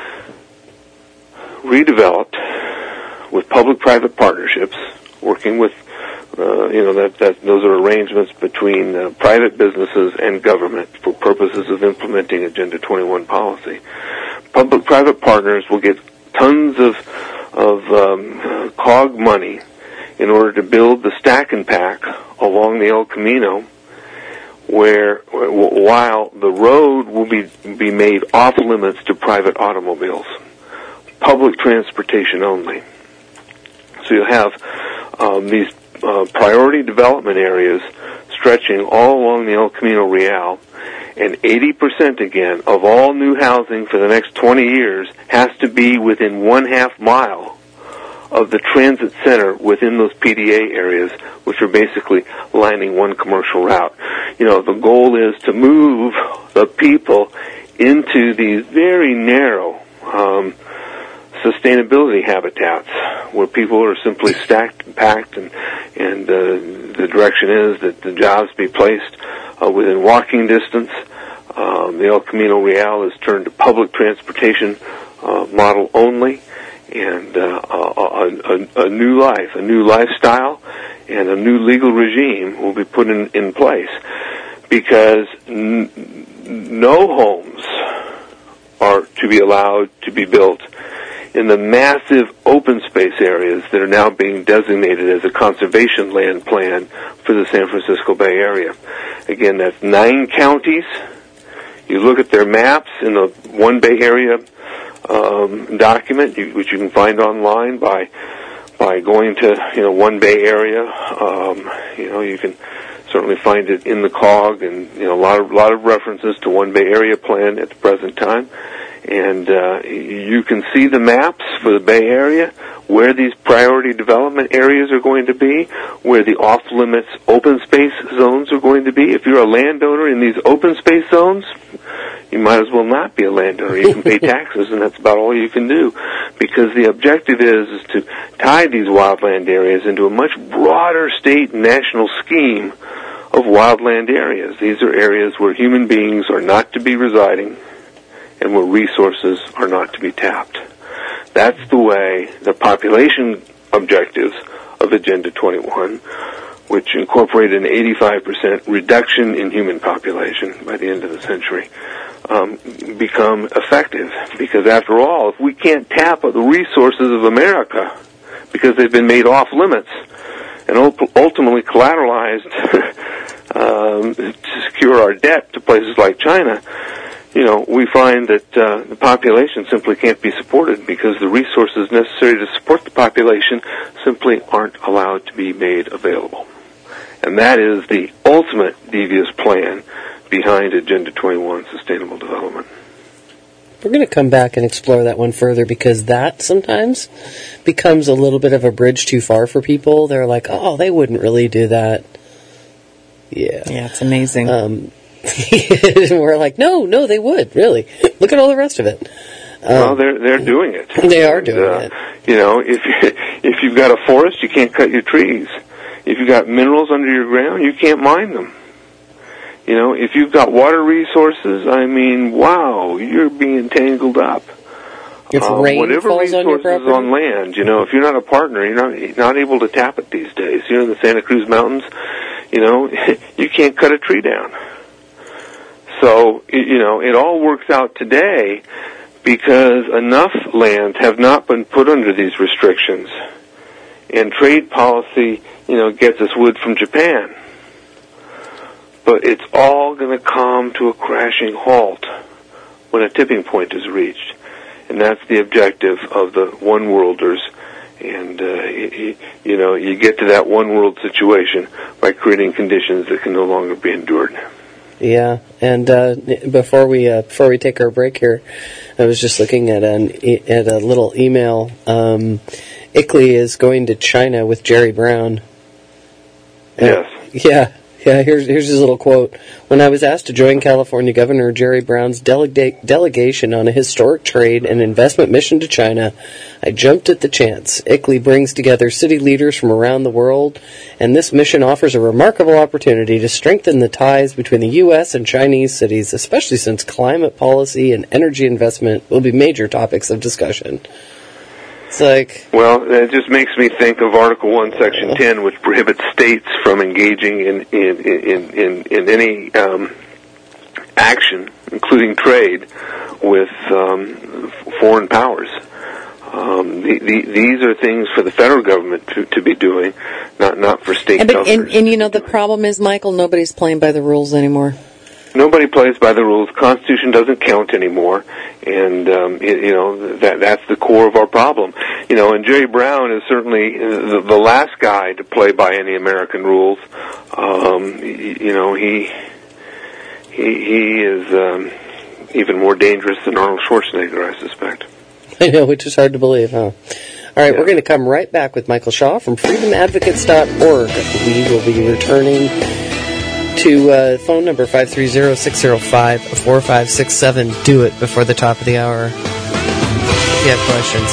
redeveloped with public-private partnerships, working with, uh, you know, that, that those are arrangements between uh, private businesses and government for purposes of implementing Agenda twenty-one policy. Public-private partners will get tons of of um, uh, C O G money in order to build the stack and pack along the El Camino, where while the road will be be made off limits to private automobiles, public transportation only. So you'll have um, these uh, priority development areas stretching all along the El Camino Real, and eighty percent again of all new housing for the next twenty years has to be within one half mile of the transit center within those P D A areas, which are basically lining one commercial route. You know, the goal is to move the people into these very narrow um, sustainability habitats where people are simply stacked and packed, and, and uh, the direction is that the jobs be placed uh, within walking distance. Um, the El Camino Real is turned to public transportation uh, model only, and uh, a, a, a new life, a new lifestyle, and a new legal regime will be put in, in place, because n- no homes are to be allowed to be built in the massive open space areas that are now being designated as a conservation land plan for the San Francisco Bay Area. Again, that's nine counties. You look at their maps in the One Bay Area um, document, you, which you can find online by by going to, you know, One Bay Area. Um, you know, you can certainly find it in the C O G, and, you know, a lot of lot of references to One Bay Area plan at the present time. And uh, you can see the maps for the Bay Area, where these priority development areas are going to be, where the off-limits open space zones are going to be. If you're a landowner in these open space zones, you might as well not be a landowner. You can pay taxes, and that's about all you can do, because the objective is, is to tie these wildland areas into a much broader state and national scheme of wildland areas. These are areas where human beings are not to be residing and where resources are not to be tapped. That's the way the population objectives of Agenda twenty-one, which incorporate an eighty-five percent reduction in human population by the end of the century, um, become effective. Because after all, if we can't tap the resources of America because they've been made off limits and ultimately collateralized um, to secure our debt to places like China, you know, we find that uh, the population simply can't be supported because the resources necessary to support the population simply aren't allowed to be made available. And that is the ultimate devious plan behind Agenda twenty-one, Sustainable Development.
We're going to come back and explore that one further, because that sometimes becomes a little bit of a bridge too far for people. They're like, oh, they wouldn't really do that. Yeah.
Yeah, it's amazing.
Um, we're like, no, no, they would, really. Look at all the rest of it. Um,
well, they're they're doing it.
They are doing
uh,
it.
You know, if if you've got a forest, you can't cut your trees. If you've got minerals under your ground, you can't mine them. You know, if you've got water resources, I mean, wow, you're being tangled up.
If
uh,
rain
whatever
falls on your
resources
property?
on land, you know, if you're not a partner, you're not you're not able to tap it these days. You're in the Santa Cruz Mountains, you know, you can't cut a tree down. So, you know, it all works out today because enough lands have not been put under these restrictions. And trade policy, you know, gets us wood from Japan. But it's all going to come to a crashing halt when a tipping point is reached. And that's the objective of the one-worlders. And, uh, you, you know, you get to that one-world situation by creating conditions that can no longer be endured.
Yeah, and uh, before we uh, before we take our break here, I was just looking at an e- at a little email. Um, I C L E is going to China with Jerry Brown.
Yes.
Uh, yeah, yeah. Here's here's his little quote. When I was asked to join California Governor Jerry Brown's delega- delegation on a historic trade and investment mission to China, I jumped at the chance. I C L E brings together city leaders from around the world, and this mission offers a remarkable opportunity to strengthen the ties between the U S and Chinese cities, especially since climate policy and energy investment will be major topics of discussion. It's like,
well, it just makes me think of Article One, Section Ten, which prohibits states from engaging in in in in, in any um, action, including trade, with um, foreign powers. Um, the, the, these are things for the federal government to, to be doing, not not for state
And, but,
governments.
and, and you know, the problem is, Michael, nobody's playing by the rules anymore.
Nobody plays by the rules. The Constitution doesn't count anymore, and um, it, you know that that's the core of our problem. You know, and Jerry Brown is certainly the, the last guy to play by any American rules. Um, you, you know, he he he is um, even more dangerous than Arnold Schwarzenegger, I suspect.
I know, which is hard to believe, huh? All right,
Yeah.
we're going to come right back with Michael Shaw from freedom advocates dot org. We will be returning to uh, phone number five three zero, six zero five, four five six seven. Do it before the top of the hour if you have questions.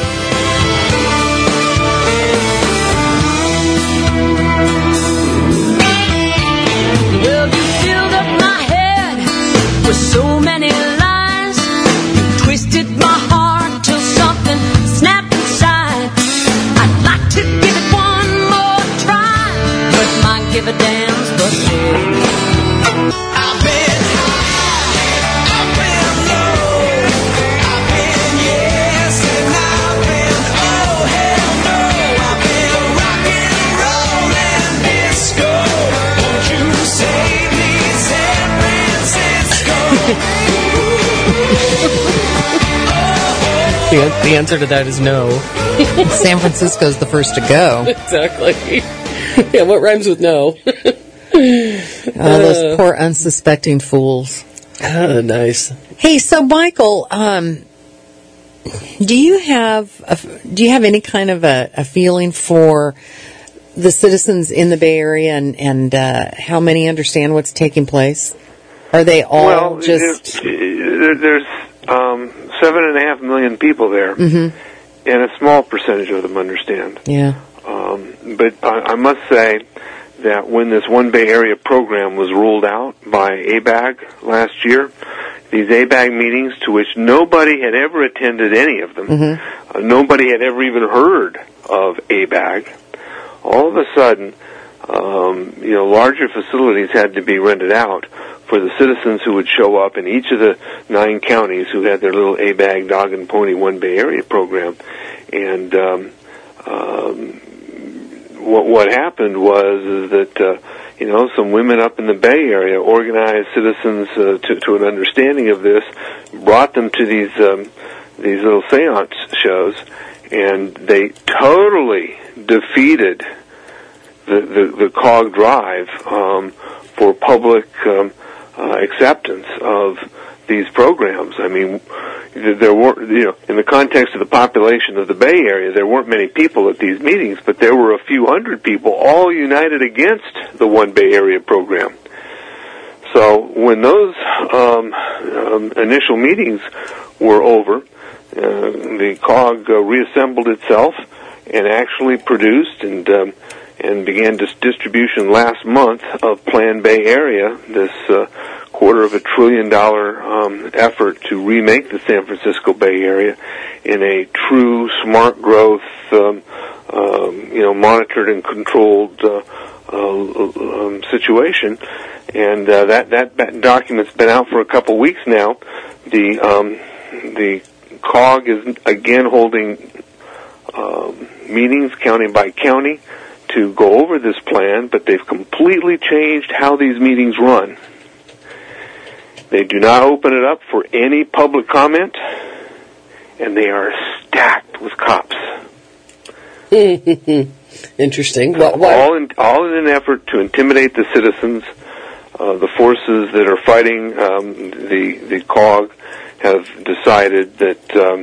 Well, you filled up my head with so many lies. You twisted my heart till something snapped inside. I'd like to give it one more try, but my give a damn's busted. I've been high, I've been low.
The, an- the answer to that is no.
San Francisco's the first to go.
Exactly. Yeah, what rhymes with no?
Oh, those poor unsuspecting fools.
Ah, nice.
Hey, so Michael, um, do you have a, do you have any kind of a, a feeling for the citizens in the Bay Area and, and uh, how many understand what's taking place? Are they all
well,
just...
there, there's um, seven and a half million people there,
Mm-hmm.
and a small percentage of them understand.
Yeah.
Um, but I, I must say that when this One Bay Area program was rolled out by A B A G last year, these A B A G meetings to which nobody had ever attended any of them,
Mm-hmm.
uh, nobody had ever even heard of A B A G, all of a sudden, um, you know, larger facilities had to be rented out for the citizens who would show up in each of the nine counties who had their little A B A G Dog and Pony One Bay Area program. And um, um, what, what happened was is that, uh, you know, some women up in the Bay Area organized citizens uh, to, to an understanding of this, brought them to these um, these little seance shows, and they totally defeated the, the, the C O G drive um, for public um, uh, acceptance of these programs. I mean, there were, you know, in the context of the population of the Bay Area, there weren't many people at these meetings, but there were a few hundred people all united against the One Bay Area program. So when those um, um, initial meetings were over, uh, the C O G uh, reassembled itself and actually produced and um, and began dis- distribution last month of Plan Bay Area, this uh, quarter of a trillion dollar um, effort to remake the San Francisco Bay Area in a true smart growth, um, um, you know, monitored and controlled uh, uh, um, situation. And uh, that, that that document's been out for a couple weeks now. The um, the C O G is again holding um, meetings county by county to go over this plan, but they've completely changed how these meetings run. They do not open it up for any public comment, and they are stacked with cops.
Interesting.
So
What, what?
all in all in an effort to intimidate the citizens. Uh, the forces that are fighting um, the the C O G have decided that um,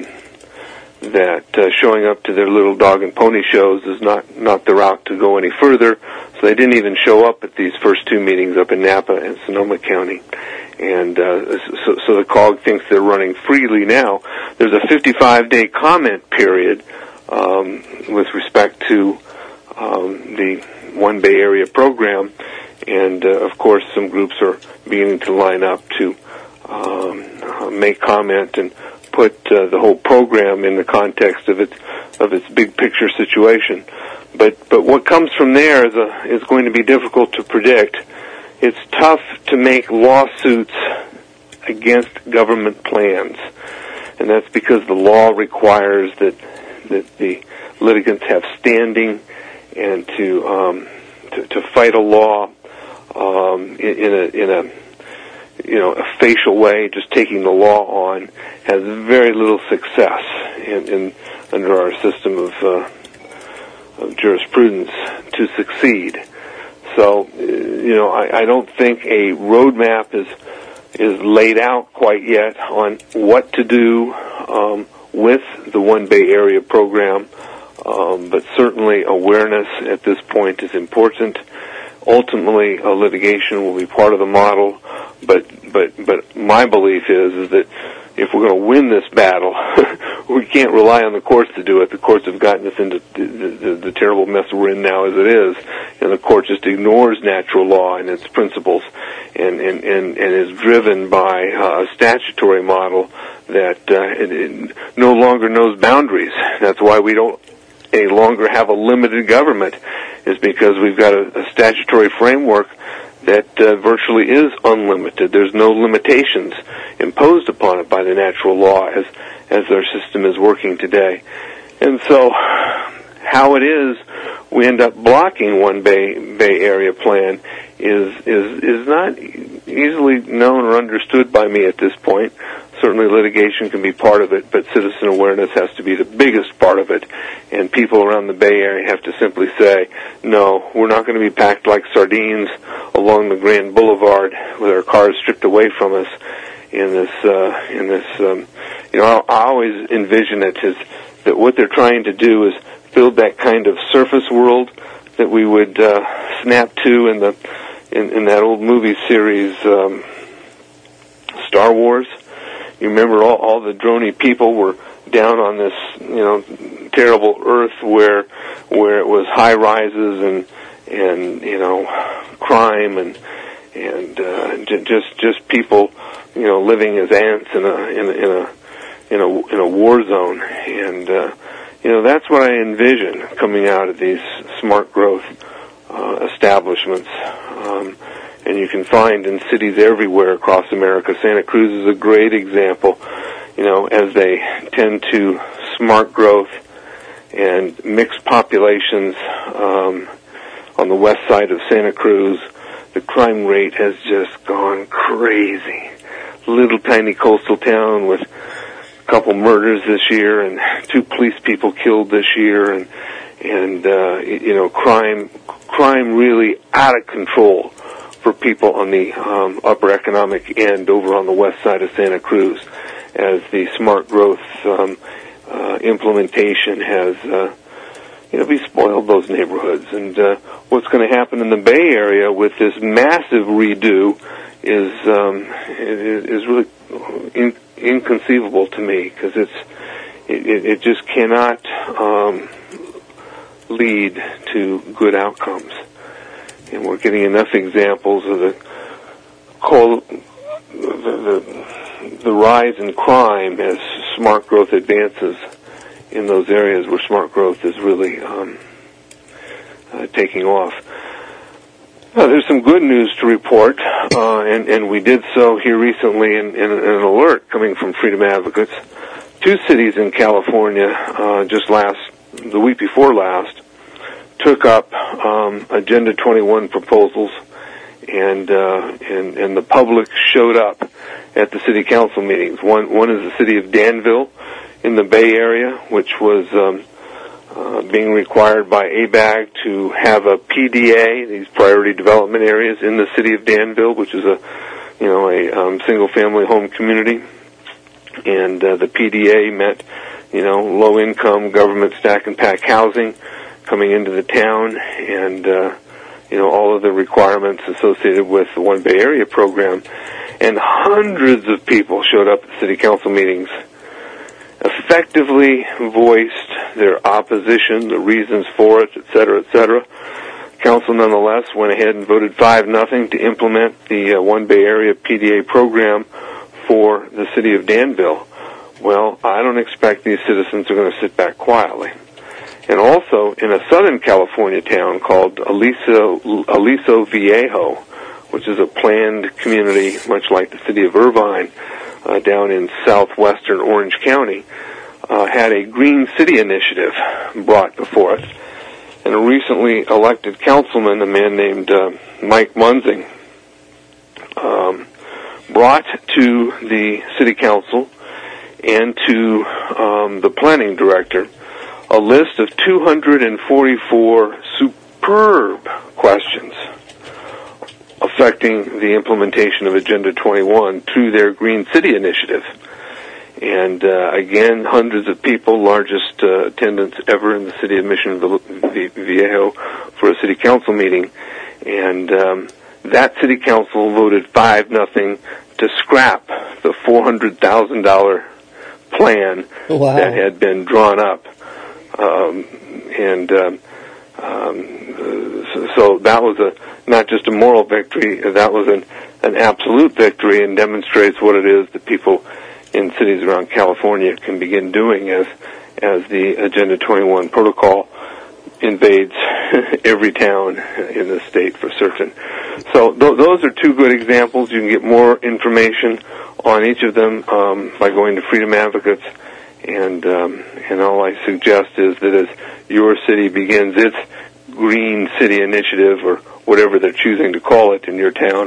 that uh, showing up to their little dog and pony shows is not not the route to go any further. So they didn't even show up at these first two meetings up in Napa and Sonoma County. And uh, so, so the C O G thinks they're running freely now. There's a fifty-five day comment period um, with respect to um, the One Bay Area program. And, uh, of course, some groups are beginning to line up to um, uh, make comment and put uh, the whole program in the context of its of its big picture situation. But but what comes from there is a, is going to be difficult to predict. It's tough to make lawsuits against government plans, and that's because the law requires that that the litigants have standing and to um, to, to fight a law. Um, in, in a in a you know a facial way, just taking the law on has very little success in, in under our system of, uh, of jurisprudence to succeed. So uh, you know I, I don't think a roadmap is is laid out quite yet on what to do um, with the One Bay Area program, um, but certainly awareness at this point is important. Ultimately, a litigation will be part of the model, but but but my belief is is that if we're going to win this battle, we can't rely on the courts to do it. The courts have gotten us into the, the, the terrible mess we're in now as it is, and the court just ignores natural law and its principles, and and and, and is driven by uh, a statutory model that uh, it, it no longer knows boundaries. That's why we don't any longer have a limited government, is because we've got a, a statutory framework that uh, virtually is unlimited. There's no limitations imposed upon it by the natural law as as our system is working today. And so how it is we end up blocking One Bay Bay Area plan is is is not easily known or understood by me at this point. certainly litigation can be part of it, but citizen awareness has to be the biggest part of it. And people around the Bay Area have to simply say, no, we're not going to be packed like sardines along the Grand Boulevard with our cars stripped away from us in this, uh, in this, um, you know, I, I always envision it as that what they're trying to do is build that kind of surface world that we would, uh, snap to in the, in, in that old movie series, um, Star Wars. You remember all, all the droney people were down on this, you know, terrible earth where where it was high rises and and you know crime and and uh, j- just just people, you know, living as ants in a in a in a in a, in a war zone. And uh, you know, that's what I envision coming out of these smart growth uh, establishments. Um, And you can find in cities everywhere across America. Santa Cruz is a great example, you know, as they tend to smart growth and mixed populations um, on the west side of Santa Cruz. The crime rate has just gone crazy. Little tiny coastal town with a couple murders this year and two police people killed this year, and and uh, you know, crime crime really out of control for people on the um, upper economic end over on the west side of Santa Cruz, as the smart growth um, uh, implementation has, uh, you know, we spoiled those neighborhoods. And uh, what's going to happen in the Bay Area with this massive redo is um, is, is really in, inconceivable to me, because it's it, it just cannot um, lead to good outcomes. And we're getting enough examples of the, call, the, the, the rise in crime as smart growth advances in those areas where smart growth is really um, uh, taking off. Now, there's some good news to report, uh, and, and we did so here recently in, in, in an alert coming from Freedom Advocates. Two cities in California, uh, just last, the week before last, took up um, Agenda twenty-one proposals, and uh, and and the public showed up at the city council meetings. One one is the city of Danville in the Bay Area, which was um, uh, being required by A B A G to have a P D A, these priority development areas, in the city of Danville, which is a you know a um, single family home community, and uh, the P D A meant you know low income government stack and pack housing coming into the town, and uh, you know all of the requirements associated with the One Bay Area program. And hundreds of people showed up at city council meetings, effectively voiced their opposition, the reasons for it, et cetera, et cetera. Council nonetheless went ahead and voted five nothing to implement the uh, One Bay Area P D A program for the city of Danville. Well, I don't expect these citizens are going to sit back quietly. And also in a Southern California town called Aliso, Aliso Viejo, which is a planned community much like the city of Irvine uh, down in southwestern Orange County, uh, had a Green City initiative brought before it. And a recently elected councilman, a man named uh, Mike Munzing, um, brought to the city council and to um, the planning director a list of two hundred forty-four superb questions affecting the implementation of Agenda twenty-one through their Green City initiative. And uh, again, hundreds of people, largest uh, attendance ever in the city of Mission Viejo for a city council meeting. And um, that city council voted five nothing to scrap the four hundred thousand dollars plan
wow.
that had been drawn up. Um, and um, um, so, so that was a not just a moral victory, that was an, an absolute victory, and demonstrates what it is that people in cities around California can begin doing as as the Agenda twenty-one protocol invades every town in the state for certain. So th- those are two good examples. You can get more information on each of them um, by going to Freedom Advocates. And um, and all I suggest is that as your city begins its Green City initiative, or whatever they're choosing to call it in your town,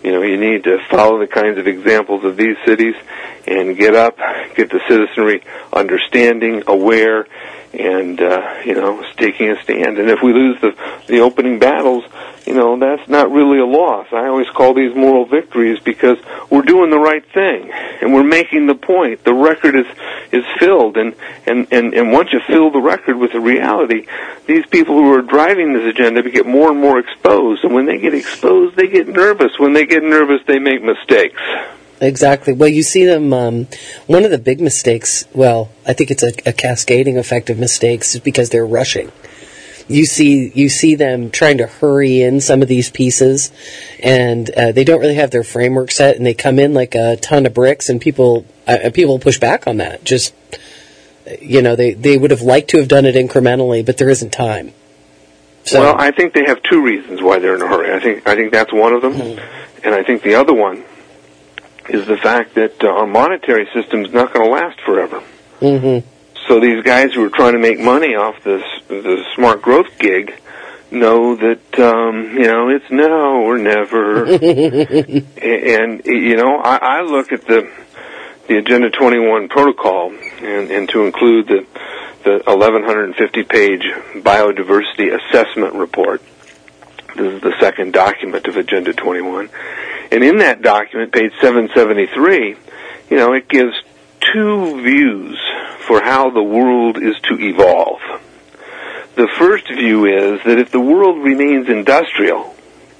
You know, you need to follow the kinds of examples of these cities and get up, get the citizenry understanding, aware, and, uh, you know, taking a stand. And if we lose the, the opening battles, you know, that's not really a loss. I always call these moral victories because we're doing the right thing and we're making the point. The record is, is filled, and, and, and, and once you fill the record with the reality, these people who are driving this agenda get more and more exposed, and when they get exposed, they get nervous. When they get nervous, they make mistakes.
Exactly. Well, you see them, um, one of the big mistakes, well, I think it's a, a cascading effect of mistakes, is because they're rushing. You see, you see them trying to hurry in some of these pieces, and uh, they don't really have their framework set, and they come in like a ton of bricks, and people, uh, people push back on that. Just, you know, they, they would have liked to have done it incrementally, but there isn't time. So,
well, I think they have two reasons why they're in a hurry. I think, I think that's one of them, mm-hmm. and I think the other one is the fact that uh, our monetary system is not going to last forever.
Mm-hmm.
So these guys who are trying to make money off this the smart growth gig know that um, you know it's now or never. and, and you know, I, I look at the the Agenda twenty-one protocol, and, and to include the the eleven fifty page biodiversity assessment report. This is the second document of Agenda twenty-one, and in that document, page seven seventy-three, you know, it gives two views for how the world is to evolve. The first view is that if the world remains industrial,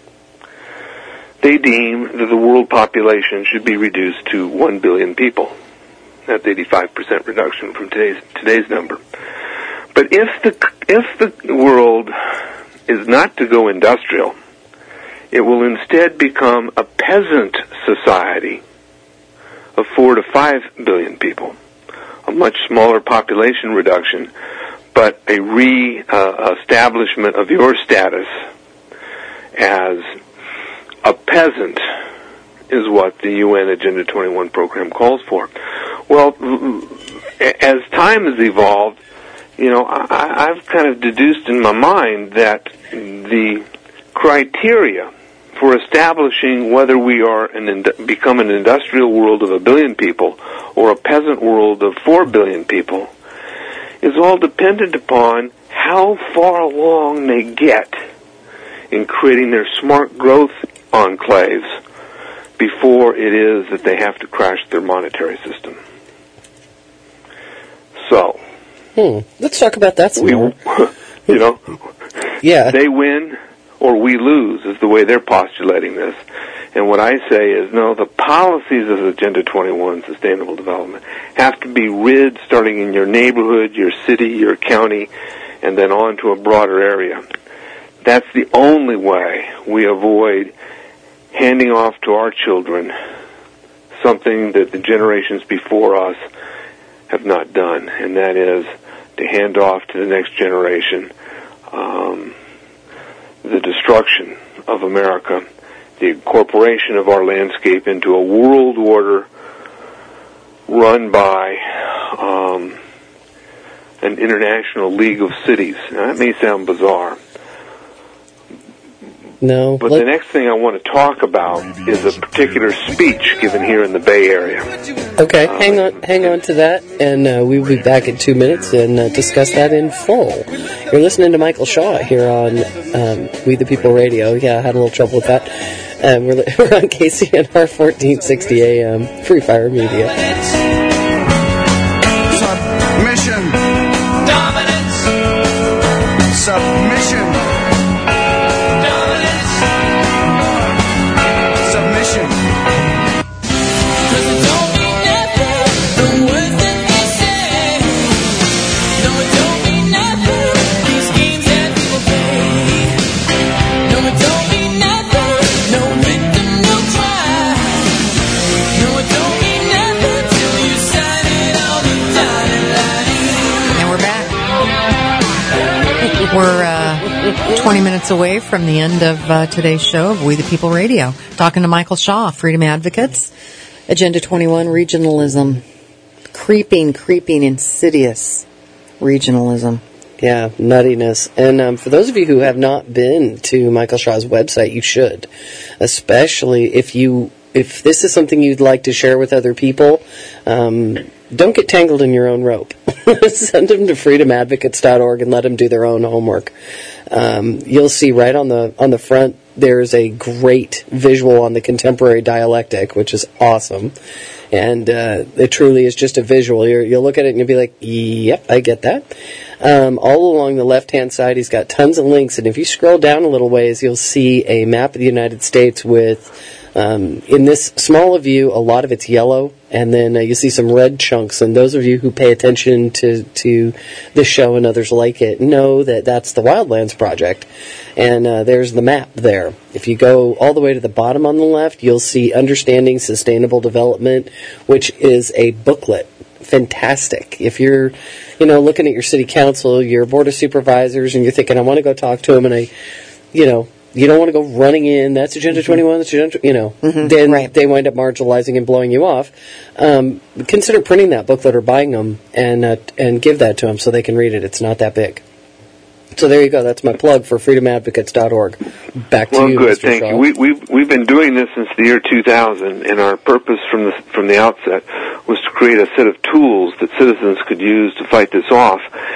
they deem that the world population should be reduced to one billion people. That's eighty-five percent reduction from today's today's number. But if the if the world is not to go industrial, it will instead become a peasant society of four to five billion people, a much smaller population reduction, but a re-establishment uh, of your status as a peasant is what the U N Agenda twenty-one program calls for. Well, as time has evolved, you know, I, I've kind of deduced in my mind that the criteria for establishing whether we are an ind- become an industrial world of a billion people or a peasant world of four billion people is all dependent upon how far along they get in creating their smart growth enclaves before it is that they have to crash their monetary system. So,
hmm. let's talk about that some
we,
more.
You know,
yeah,
they win or we lose is the way they're postulating this. And what I say is, no, the policies of Agenda twenty-one, Sustainable Development, have to be rid starting in your neighborhood, your city, your county, and then on to a broader area. That's the only way we avoid handing off to our children something that the generations before us have not done, and that is to hand off to the next generation um, the destruction of America, the incorporation of our landscape into a world order run by um, an international league of cities. Now, that may sound bizarre.
No.
But
let-
the next thing I want to talk about is a particular speech given here in the Bay Area.
Okay, uh, hang on hang on to that, and uh, we'll be back in two minutes and uh, discuss that in full. You're listening to Michael Shaw here on um, We the People Radio. Yeah, I had a little trouble with that. Um, we're, we're on K C N R fourteen sixty A M, Free Fire Media.
Submission. Dominance. Submission. Dominance. Submission. Cause it don't mean nothing, the words that they say. No, it don't mean nothing, these games that people play. No, it don't mean nothing, no victim, no cry. No, it don't mean nothing till you sign it on the dotted line.
And we're back. We're uh, twenty minutes away from the end of uh, today's show of We the People Radio. Talking to Michael Shaw, Freedom Advocates, Agenda twenty-one, regionalism, creeping, creeping, insidious regionalism.
Yeah, nuttiness. And um, for those of you who have not been to Michael Shaw's website, you should, especially if you if this is something you'd like to share with other people. Um, don't get tangled in your own rope. Send them to freedom advocates dot org and let them do their own homework. Um, you'll see right on the on the front there's a great visual on the contemporary dialectic, which is awesome. And uh, it truly is just a visual. You're, you'll look at it and you'll be like, yep, I get that. Um, all along the left-hand side, he's got tons of links. And if you scroll down a little ways, you'll see a map of the United States with, um, in this smaller view, a lot of it's yellow. And then uh, you see some red chunks. And those of you who pay attention to, to this show and others like it know that that's the Wildlands Project. And uh, there's the map there. If you go all the way to the bottom on the left, you'll see Understanding Sustainable Development, which is a booklet. Fantastic. If you're, you know, looking at your city council, your board of supervisors, and you're thinking, I want to go talk to them, and I, you know, you don't want to go running in, that's Agenda mm-hmm. twenty-one, that's Agenda, you know, mm-hmm. then right. they wind up marginalizing and blowing you off. Um, consider printing that booklet or buying them and uh, and give that to them so they can read it. It's not that big. So there you go. That's my plug for freedom advocates dot org. Back to
well,
you,
good.
Mister
Thank
Shaw.
you. We, we've we've been doing this since the year two thousand, and our purpose from the from the outset was to create a set of tools that citizens could use to fight this off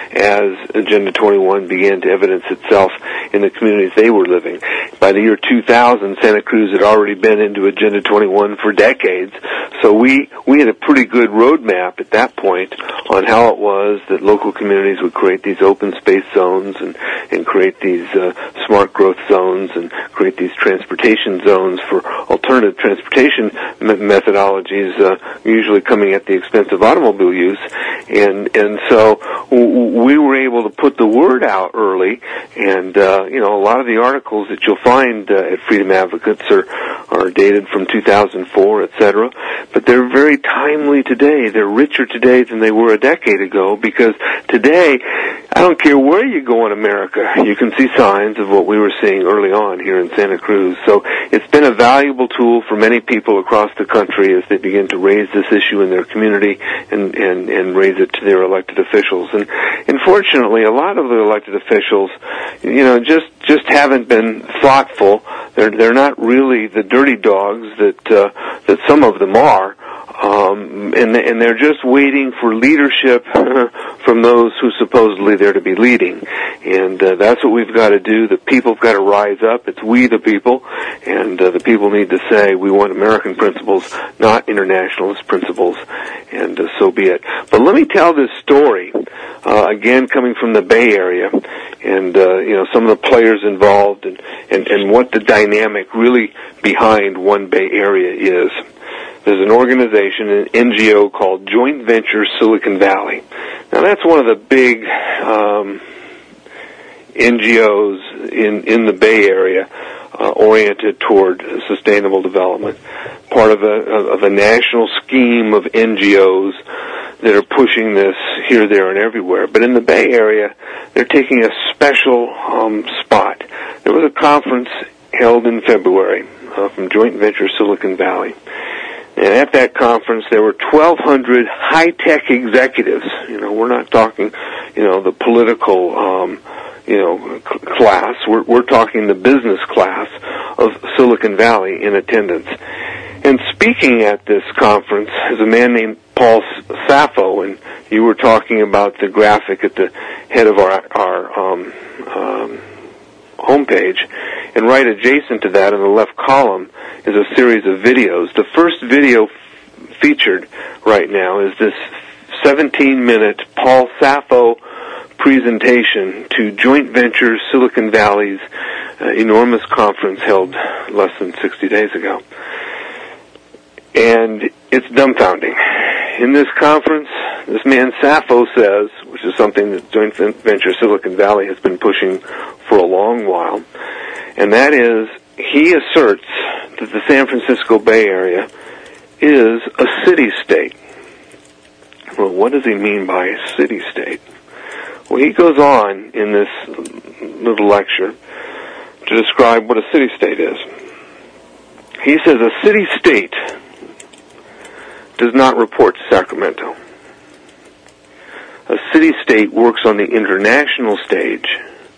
as Agenda twenty-one began to evidence itself in the communities they were living. By the year two thousand, Santa Cruz had already been into Agenda twenty-one for decades, so we we had a pretty good roadmap at that point on how it was that local communities would create these open space zones and, and create these uh, smart growth zones and create these transportation zones for alternative transportation me- methodologies, uh, usually coming at the expense of automobile use. And and so w- we were able to put the word out early, and uh, you know, a lot of the articles that you'll find uh, at Freedom Advocates are, are dated from two thousand four, et cetera, but they're very timely today. They're richer today than they were a decade ago, because today, I don't care where you go in America, you can see signs of what we were seeing early on here in Santa Cruz. So it's been a valuable tool for many people across the country as they begin to raise this issue in their community and, and, and raise it to their elected officials. And unfortunately, a lot of the elected officials, you know, just, just haven't been thoughtful. They're, they're not really the dirty dogs that, uh, that some of them are. Um, and, and they're just waiting for leadership from those who supposedly they're to be leading. And uh, that's what we've got to do. The people have got to rise up. It's we the people. And uh, the people need to say, we want American principles, not internationalist principles. And uh, so be it. But let me tell this story, uh, again, coming from the Bay Area. And, uh, you know, some of the players involved and, and, and what the dynamic really behind One Bay Area is. There's an organization, an N G O called Joint Venture Silicon Valley. Now, that's one of the big um, N G Os in, in the Bay Area uh, oriented toward sustainable development, part of a, of a national scheme of N G Os that are pushing this here, there, and everywhere. But in the Bay Area, they're taking a special um, spot. There was a conference held in February uh, from Joint Venture Silicon Valley. And at that conference, there were twelve hundred high-tech executives. You know, we're not talking, you know, the political, um, you know, c- class. We're, we're talking the business class of Silicon Valley in attendance. And speaking at this conference is a man named Paul Saffo, and you were talking about the graphic at the head of our, our um, um, homepage. And right adjacent to that in the left column is a series of videos. The first video f- featured right now is this seventeen-minute Paul Saffo presentation to Joint Venture Silicon Valley's uh, enormous conference held less than sixty days ago. And it's dumbfounding. In this conference, this man Saffo says, which is something that Joint Venture Silicon Valley has been pushing for a long while, and that is, he asserts that the San Francisco Bay Area is a city-state. Well, what does he mean by a city-state? Well, he goes on in this little lecture to describe what a city-state is. He says a city-state does not report to Sacramento. a city-state works on the international stage.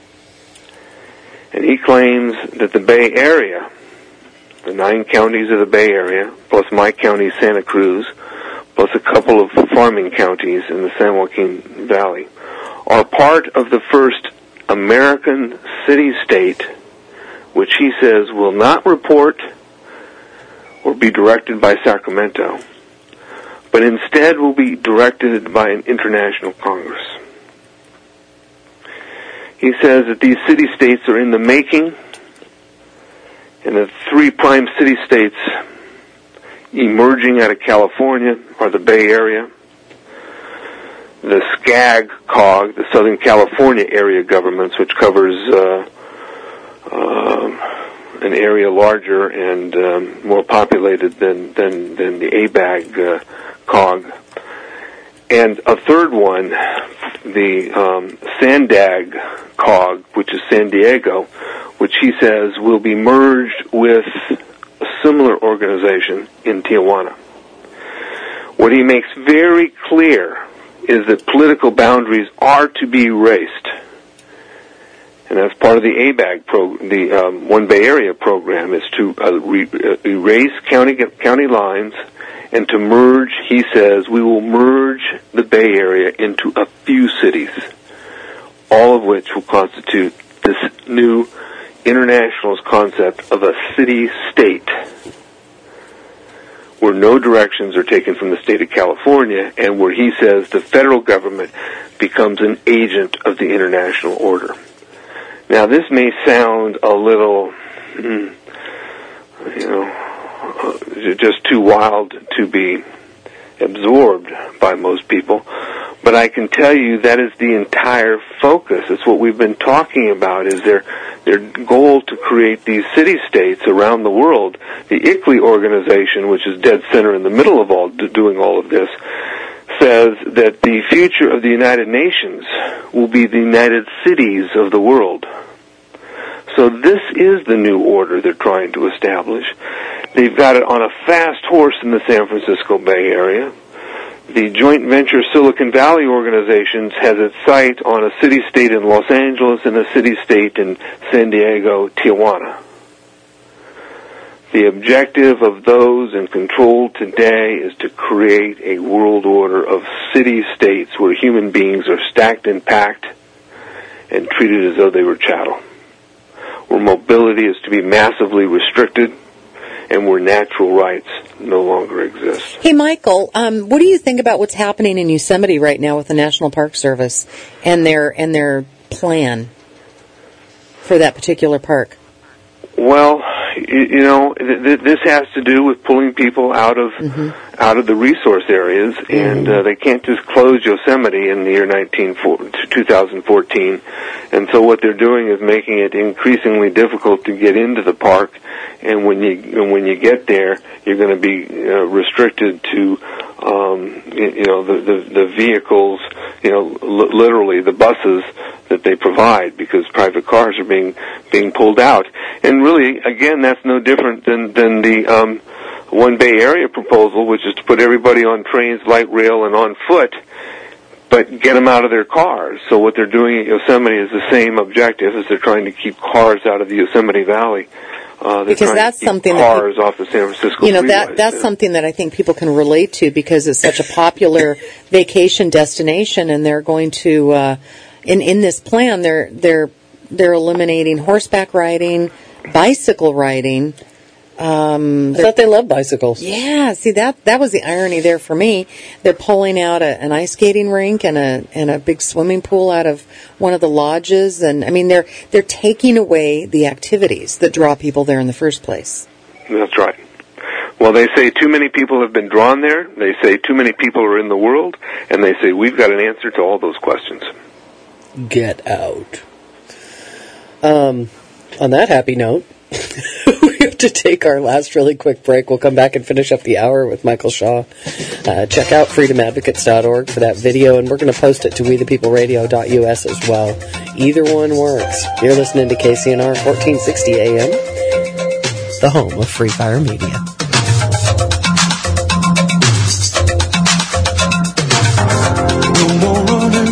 And he claims that the Bay Area, the nine counties of the Bay Area, plus my county, Santa Cruz, plus a couple of farming counties in the San Joaquin Valley, are part of the first American city-state, which he says will not report or be directed by Sacramento, but instead will be directed by an international Congress. He says that these city-states are in the making, and the three prime city-states emerging out of California are the Bay Area, the SCAG COG, the Southern California area governments, which covers uh, uh, an area larger and um, more populated than, than, than the A B A G uh, COG. And a third one, the um, SANDAG COG, which is San Diego, which he says will be merged with a similar organization in Tijuana. What he makes very clear is that political boundaries are to be erased. And that's part of the A B A G, pro, the um, One Bay Area program, is to uh, re, uh, erase county county lines and to merge, he says, we will merge the Bay Area into a few cities, all of which will constitute this new internationalist concept of a city-state, where no directions are taken from the state of California, and where he says the federal government becomes an agent of the international order. Now, this may sound a little, you know, just too wild to be absorbed by most people, but I can tell you that is the entire focus. It's what we've been talking about, is their their goal to create these city-states around the world. The I C L I organization, which is dead center in the middle of all doing all of this, says that the future of the United Nations will be the United Cities of the world. So this is the new order they're trying to establish. They've got it on a fast horse in the San Francisco Bay Area. The joint venture Silicon Valley Organizations has its sight on a city-state in Los Angeles and a city-state in San Diego, Tijuana. The objective of those in control today is to create a world order of city-states where human beings are stacked and packed and treated as though they were chattel, where mobility is to be massively restricted, and where natural rights no longer exist.
Hey, Michael, um, what do you think about what's happening in Yosemite right now with the National Park Service and their and their plan for that particular park?
Well, you, you know, th- th- this has to do with pulling people out of mm-hmm. out of the resource areas, mm-hmm. and uh, they can't just close Yosemite in the year nineteen twenty fourteen. And so what they're doing is making it increasingly difficult to get into the park. And when you and when you get there, you're going to be uh, restricted to, um, you, you know, the, the the vehicles, you know, l- literally the buses that they provide, because private cars are being being pulled out. And really, again, that's no different than than the um, One Bay Area proposal, which is to put everybody on trains, light rail, and on foot, but get them out of their cars. So what they're doing at Yosemite is the same objective as they're trying to keep cars out of the Yosemite Valley. Uh,
because that's something
cars
that
off the San Francisco
you know
freeways,
that that's
yeah.
something that I think people can relate to, because it's such a popular vacation destination, and they're going to uh, in in this plan they're they're they're eliminating horseback riding, bicycle riding. Um,
I thought they loved bicycles.
Yeah, see that that was the irony there for me. They're pulling out a, an ice skating rink and a and a big swimming pool out of one of the lodges, and I mean they're they're taking away the activities that draw people there in the first place.
That's right. Well, they say too many people have been drawn there. They say too many people are in the world, and they say we've got an answer to all those questions.
Get out. Um, on that happy note, we have to take our last really quick break. We'll come back and finish up the hour with Michael Shaw. Uh, check out freedom advocates dot org for that video, and we're going to post it to we the people radio dot u s as well. Either one works. You're listening to K C N R fourteen sixty A M, the home of Free Fire Media.
No more running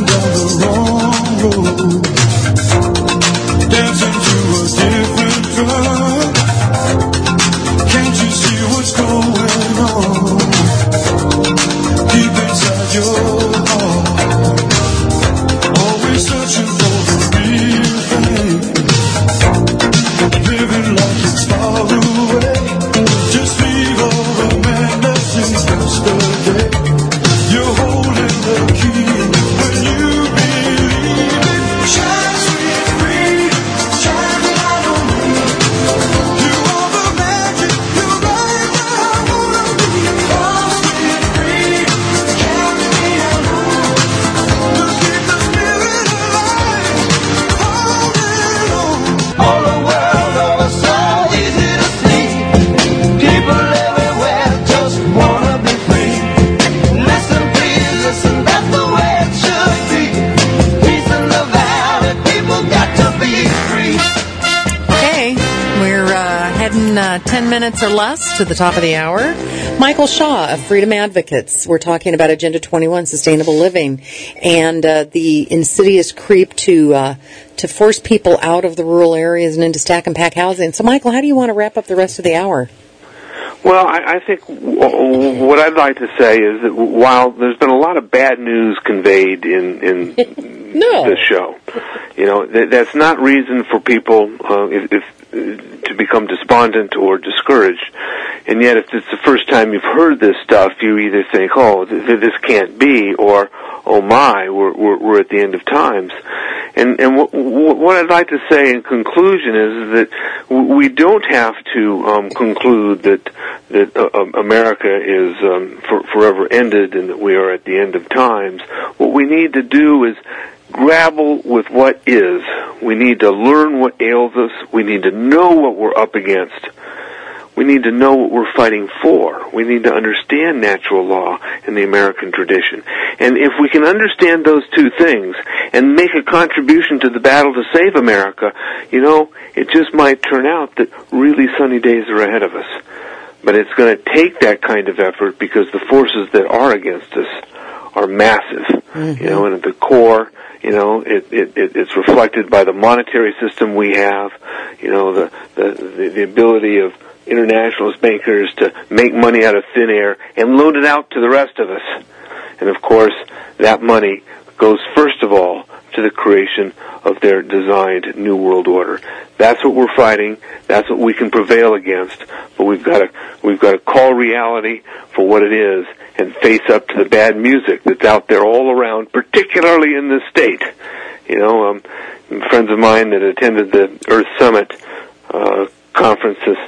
ten minutes or less to the top of the hour. Michael Shaw of Freedom Advocates. We're talking about Agenda twenty-one, Sustainable Living, and uh, the insidious creep to uh, to force people out of the rural areas and into stack and pack housing. So, Michael, how do you want to wrap up the rest of the hour?
Well, I, I think w- what I'd like to say is that while there's been a lot of bad news conveyed in, in
no.
this show, you know, th- that's not reason for people uh, if, if, uh, to become despondent or discouraged. And yet, if it's the first time you've heard this stuff, you either think, oh, th- th- this can't be, or, oh my, we're, we're, we're at the end of times. And, and w- w- what I'd like to say in conclusion is that w- we don't have to um, conclude that that uh, America is um, for, forever ended and that we are at the end of times. What we need to do is grapple with what is. We need to learn what ails us. We need to know what we're up against. We need to know what we're fighting for. We need to understand natural law and the American tradition. And if we can understand those two things and make a contribution to the battle to save America, you know, it just might turn out that really sunny days are ahead of us. But it's going to take that kind of effort because the forces that are against us are massive. Mm-hmm. You know, and at the core, you know, it, it, it, it's reflected by the monetary system we have, you know, the, the, the ability of internationalist bankers to make money out of thin air and loan it out to the rest of us. And of course, that money goes first of all to the creation of their designed New World Order. That's what we're fighting. That's what we can prevail against. But we've got to we've got to call reality for what it is and face up to the bad music that's out there all around, particularly in this state. You know, um, friends of mine that attended the Earth Summit uh, conferences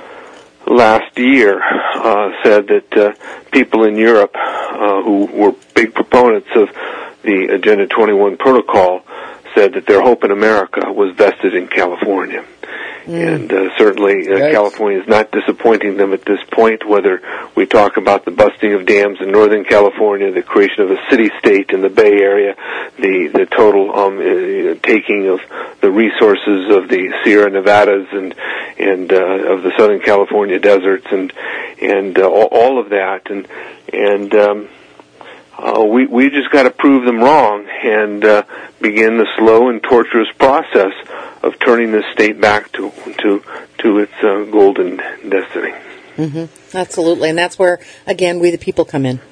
last year uh, said that uh, people in Europe uh, who were big proponents of the Agenda twenty-one protocol said that their hope in America was vested in California. Mm. And uh, certainly uh, California is not disappointing them at this point, whether we talk about the busting of dams in Northern California, the creation of a city-state in the Bay Area, the, the total um, uh, taking of the resources of the Sierra Nevadas and, and uh, of the Southern California deserts and, and uh, all, all of that. And, and um, Uh, we we just got to prove them wrong and uh, begin the slow and torturous process of turning this state back to to to its uh, golden destiny.
Mm-hmm. Absolutely, and that's where again we the people come in.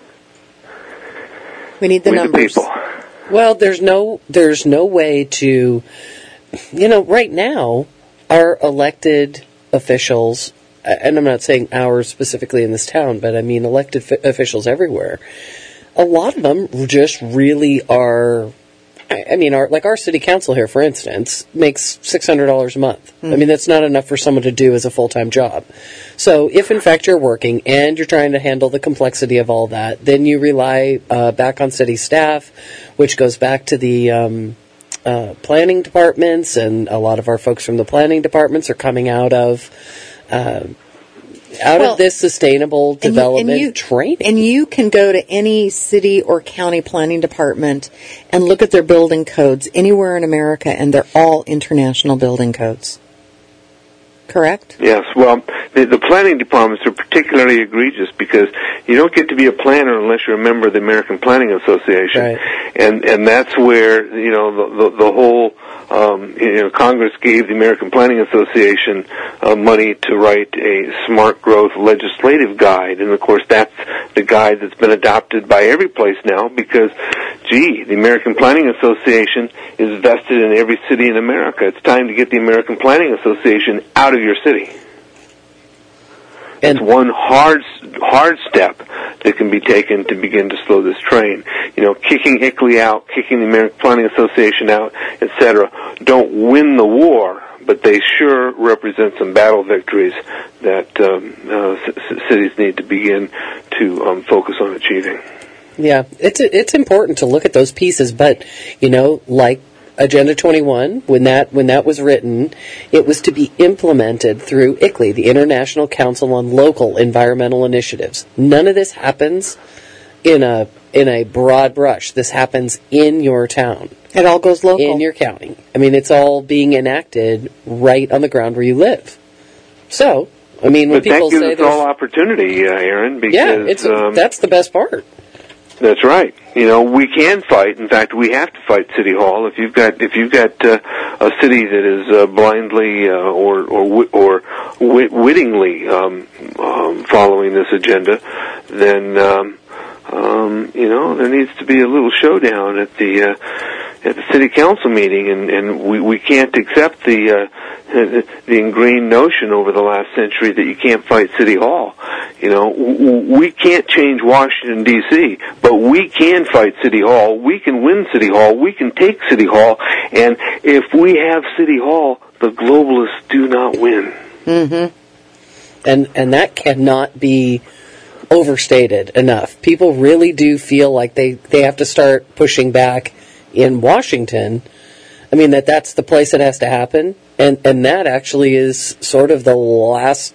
We need the
we
numbers.
The people.
Well, there's no there's no way to, you know, right now our elected officials, and I'm not saying ours specifically in this town, but I mean elected f- officials everywhere. A lot of them just really are, I mean, our, like our city council here, for instance, makes six hundred dollars a month. Mm. I mean, that's not enough for someone to do as a full-time job. So if, in fact, you're working and you're trying to handle the complexity of all that, then you rely uh, back on city staff, which goes back to the um, uh, planning departments, and a lot of our folks from the planning departments are coming out of... Uh, Out well, of this sustainable development
and you, and you,
training.
And you can go to any city or county planning department and look at their building codes anywhere in America, and they're all international building codes. Correct?
Yes. Well, the, the planning departments are particularly egregious because you don't get to be a planner unless you're a member of the American Planning Association.
Right.
And and that's where, you know, the, the, the whole... Um, you know, Congress gave the American Planning Association uh, money to write a smart growth legislative guide, and of course that's the guide that's been adopted by every place now because, gee, the American Planning Association is vested in every city in America. It's time to get the American Planning Association out of your city.
And
it's one hard, hard step that can be taken to begin to slow this train. You know, kicking I C L E out, kicking the American Planning Association out, et cetera, don't win the war, but they sure represent some battle victories that um, uh, c- cities need to begin to um, focus on achieving.
Yeah, it's it's important to look at those pieces, but you know, like Agenda twenty-one, when that when that was written, it was to be implemented through I C L E, the International Council on Local Environmental Initiatives. None of this happens in a in a broad brush. This happens in your town.
It all goes local.
In your county. I mean, it's all being enacted right on the ground where you live. So, I mean, when
But
people
that gives
say
us all
there's...
opportunity, uh, Aaron, because
Yeah, it's,
um,
that's the best part.
that's right. You know, we can fight. In fact, we have to fight City Hall. If you've got if you've got uh, a city that is uh, blindly uh, or or wi- or wit- wittingly um, um, following this agenda, then um, um, you know there needs to be a little showdown at the uh, at the city council meeting, and, and we we can't accept the. Uh, the ingrained notion over the last century that you can't fight City Hall. You know, w- we can't change Washington, D C, but we can fight City Hall. We can win City Hall. We can take City Hall. And if we have City Hall, the globalists do not win.
Mm-hmm. And, and that cannot be overstated enough. People really do feel like they, they have to start pushing back in Washington. I mean, that that's the place it has to happen. And and that actually is sort of the last.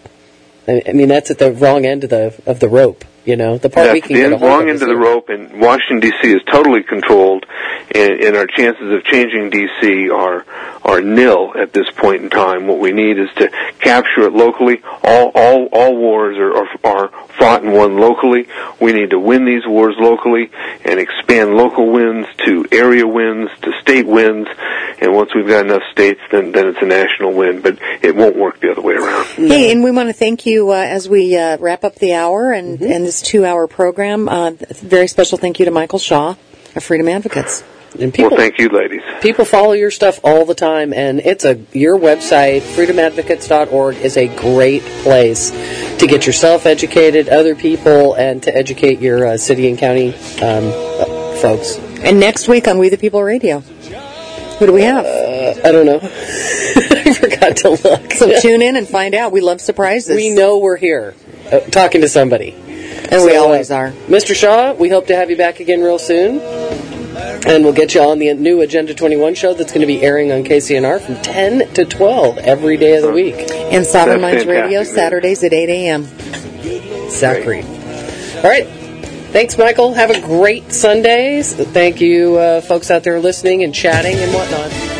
I mean, that's at the wrong end of the of the rope. You know, the part
That's
we can
the
get
end,
a hold
wrong
of
end
is
of the
here.
rope, and Washington, D C is totally controlled, and, and our chances of changing D C are are nil at this point in time. What we need is to capture it locally. All all all wars are, are, are fought and won locally. We need to win these wars locally and expand local wins to area wins to state wins. And once we've got enough states, then then it's a national win. But it won't work the other way around.
Hey, and we want to thank you uh, as we uh, wrap up the hour and,
Mm-hmm.
and this two-hour program. Uh, very special thank you to Michael Shaw of Freedom Advocates.
And people,
Well, thank you, ladies.
people follow your stuff all the time, and it's a your website, freedom advocates dot org, is a great place to get yourself educated, other people, and to educate your uh, city and county um, uh, folks.
And next week on We the People Radio, who do we have?
Uh, I don't know. I forgot to look.
So tune in and find out. We love surprises.
We know we're here, uh, talking to somebody.
And we
So,
always
uh,
are.
Mister Shaw, we hope to have you back again real soon. And we'll get you on the new Agenda twenty-one show that's going to be airing on K C N R from ten to twelve every day of the week.
And Sovereign
That's
Minds Radio,
fantastic, man.
Saturdays at eight a.m.
Zachary. All right. Thanks, Michael. Have a great Sunday. Thank you, uh, folks out there listening and chatting and whatnot.